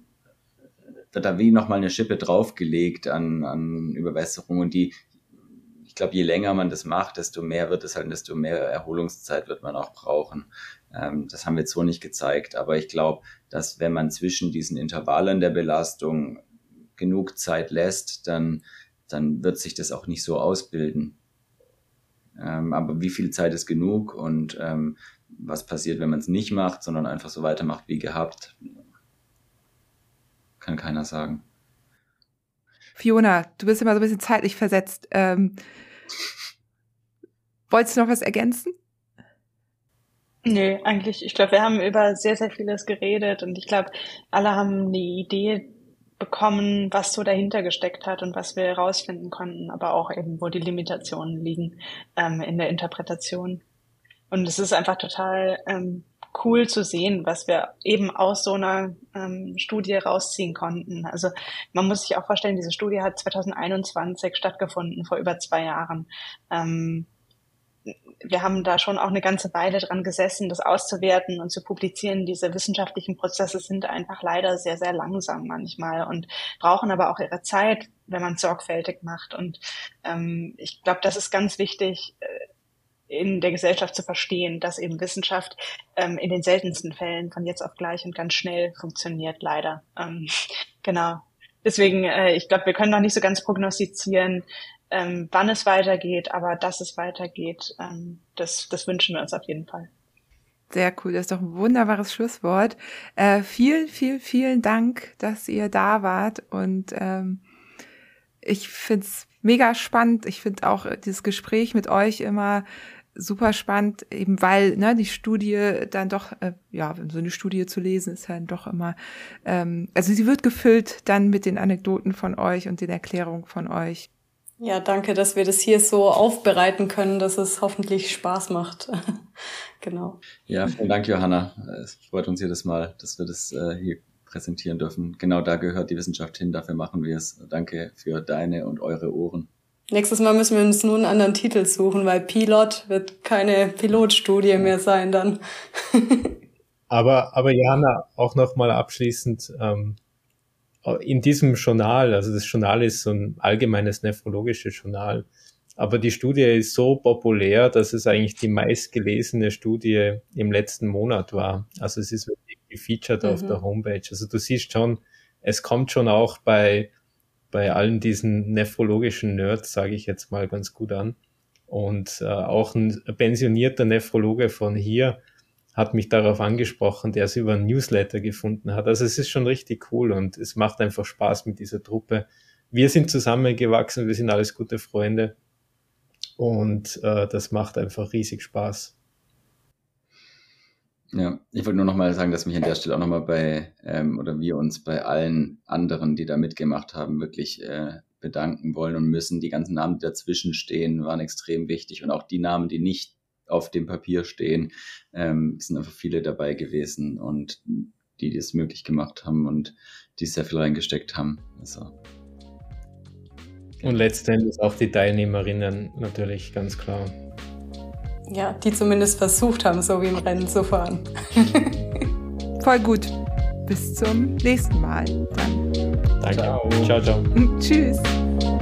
Speaker 5: wird da wie nochmal eine Schippe draufgelegt an, an Überwässerung und die, ich glaube, je länger man das macht, desto mehr wird es halt, desto mehr Erholungszeit wird man auch brauchen. Ähm, das haben wir jetzt so nicht gezeigt, aber ich glaube, dass wenn man zwischen diesen Intervallen der Belastung genug Zeit lässt, dann, dann wird sich das auch nicht so ausbilden. Ähm, aber wie viel Zeit ist genug und ähm, was passiert, wenn man es nicht macht, sondern einfach so weitermacht wie gehabt, kann keiner sagen.
Speaker 1: Fiona, du bist immer so ein bisschen zeitlich versetzt. Ähm, wolltest du noch was ergänzen?
Speaker 3: Nö, eigentlich, ich glaube, wir haben über sehr, sehr vieles geredet und ich glaube, alle haben eine Idee bekommen, was so dahinter gesteckt hat und was wir herausfinden konnten, aber auch eben, wo die Limitationen liegen ähm, in der Interpretation. Und es ist einfach total ähm, cool zu sehen, was wir eben aus so einer ähm, Studie rausziehen konnten. Also man muss sich auch vorstellen, diese Studie hat zwanzig einundzwanzig stattgefunden, vor über zwei Jahren. Ähm, wir haben da schon auch eine ganze Weile dran gesessen, das auszuwerten und zu publizieren. Diese wissenschaftlichen Prozesse sind einfach leider sehr, sehr langsam manchmal und brauchen aber auch ihre Zeit, wenn man es sorgfältig macht. Und ähm, ich glaube, das ist ganz wichtig, in der Gesellschaft zu verstehen, dass eben Wissenschaft ähm, in den seltensten Fällen von jetzt auf gleich und ganz schnell funktioniert, leider. Ähm, genau. Deswegen, äh, ich glaube, wir können noch nicht so ganz prognostizieren, ähm, wann es weitergeht, aber dass es weitergeht, ähm, das, das wünschen wir uns auf jeden Fall.
Speaker 1: Sehr cool, das ist doch ein wunderbares Schlusswort. Äh, vielen, vielen, vielen Dank, dass ihr da wart und ähm, ich find's mega spannend. Ich finde auch dieses Gespräch mit euch immer super spannend, eben weil ne die Studie dann doch, äh, ja, so eine Studie zu lesen ist dann doch immer, ähm, also sie wird gefüllt dann mit den Anekdoten von euch und den Erklärungen von euch.
Speaker 2: Ja, danke, dass wir das hier so aufbereiten können, dass es hoffentlich Spaß macht. Genau.
Speaker 5: Ja, vielen Dank, Johanna. Es freut uns jedes Mal, dass wir das äh, hier präsentieren dürfen. Genau da gehört die Wissenschaft hin, dafür machen wir es. Danke für deine und eure Ohren.
Speaker 2: Nächstes Mal müssen wir uns nur einen anderen Titel suchen, weil Pilot wird keine Pilotstudie mehr sein dann.
Speaker 4: aber, aber Johanna, auch nochmal abschließend, ähm, in diesem Journal, also das Journal ist so ein allgemeines nephrologisches Journal, aber die Studie ist so populär, dass es eigentlich die meistgelesene Studie im letzten Monat war. Also es ist wirklich gefeatured mhm. auf der Homepage. Also du siehst schon, es kommt schon auch bei bei allen diesen nephrologischen Nerds, sage ich jetzt mal, ganz gut an. Und äh, auch ein pensionierter Nephrologe von hier hat mich darauf angesprochen, der es über ein Newsletter gefunden hat. Also es ist schon richtig cool und es macht einfach Spaß mit dieser Truppe. Wir sind zusammengewachsen, wir sind alles gute Freunde und äh, das macht einfach riesig Spaß.
Speaker 5: Ja, ich wollte nur noch mal sagen, dass mich an der Stelle auch noch mal bei, ähm, oder wir uns bei allen anderen, die da mitgemacht haben, wirklich äh, bedanken wollen und müssen. Die ganzen Namen, die dazwischen stehen, waren extrem wichtig und auch die Namen, die nicht auf dem Papier stehen, ähm, sind einfach viele dabei gewesen und die, die es möglich gemacht haben und die sehr viel reingesteckt haben. Also.
Speaker 4: Und letztendlich auch die Teilnehmerinnen natürlich, ganz klar.
Speaker 2: Ja, die zumindest versucht haben, so wie im Rennen zu fahren.
Speaker 1: Voll gut. Bis zum nächsten Mal. Dann.
Speaker 4: Danke. Ciao, ciao. ciao.
Speaker 1: Tschüss.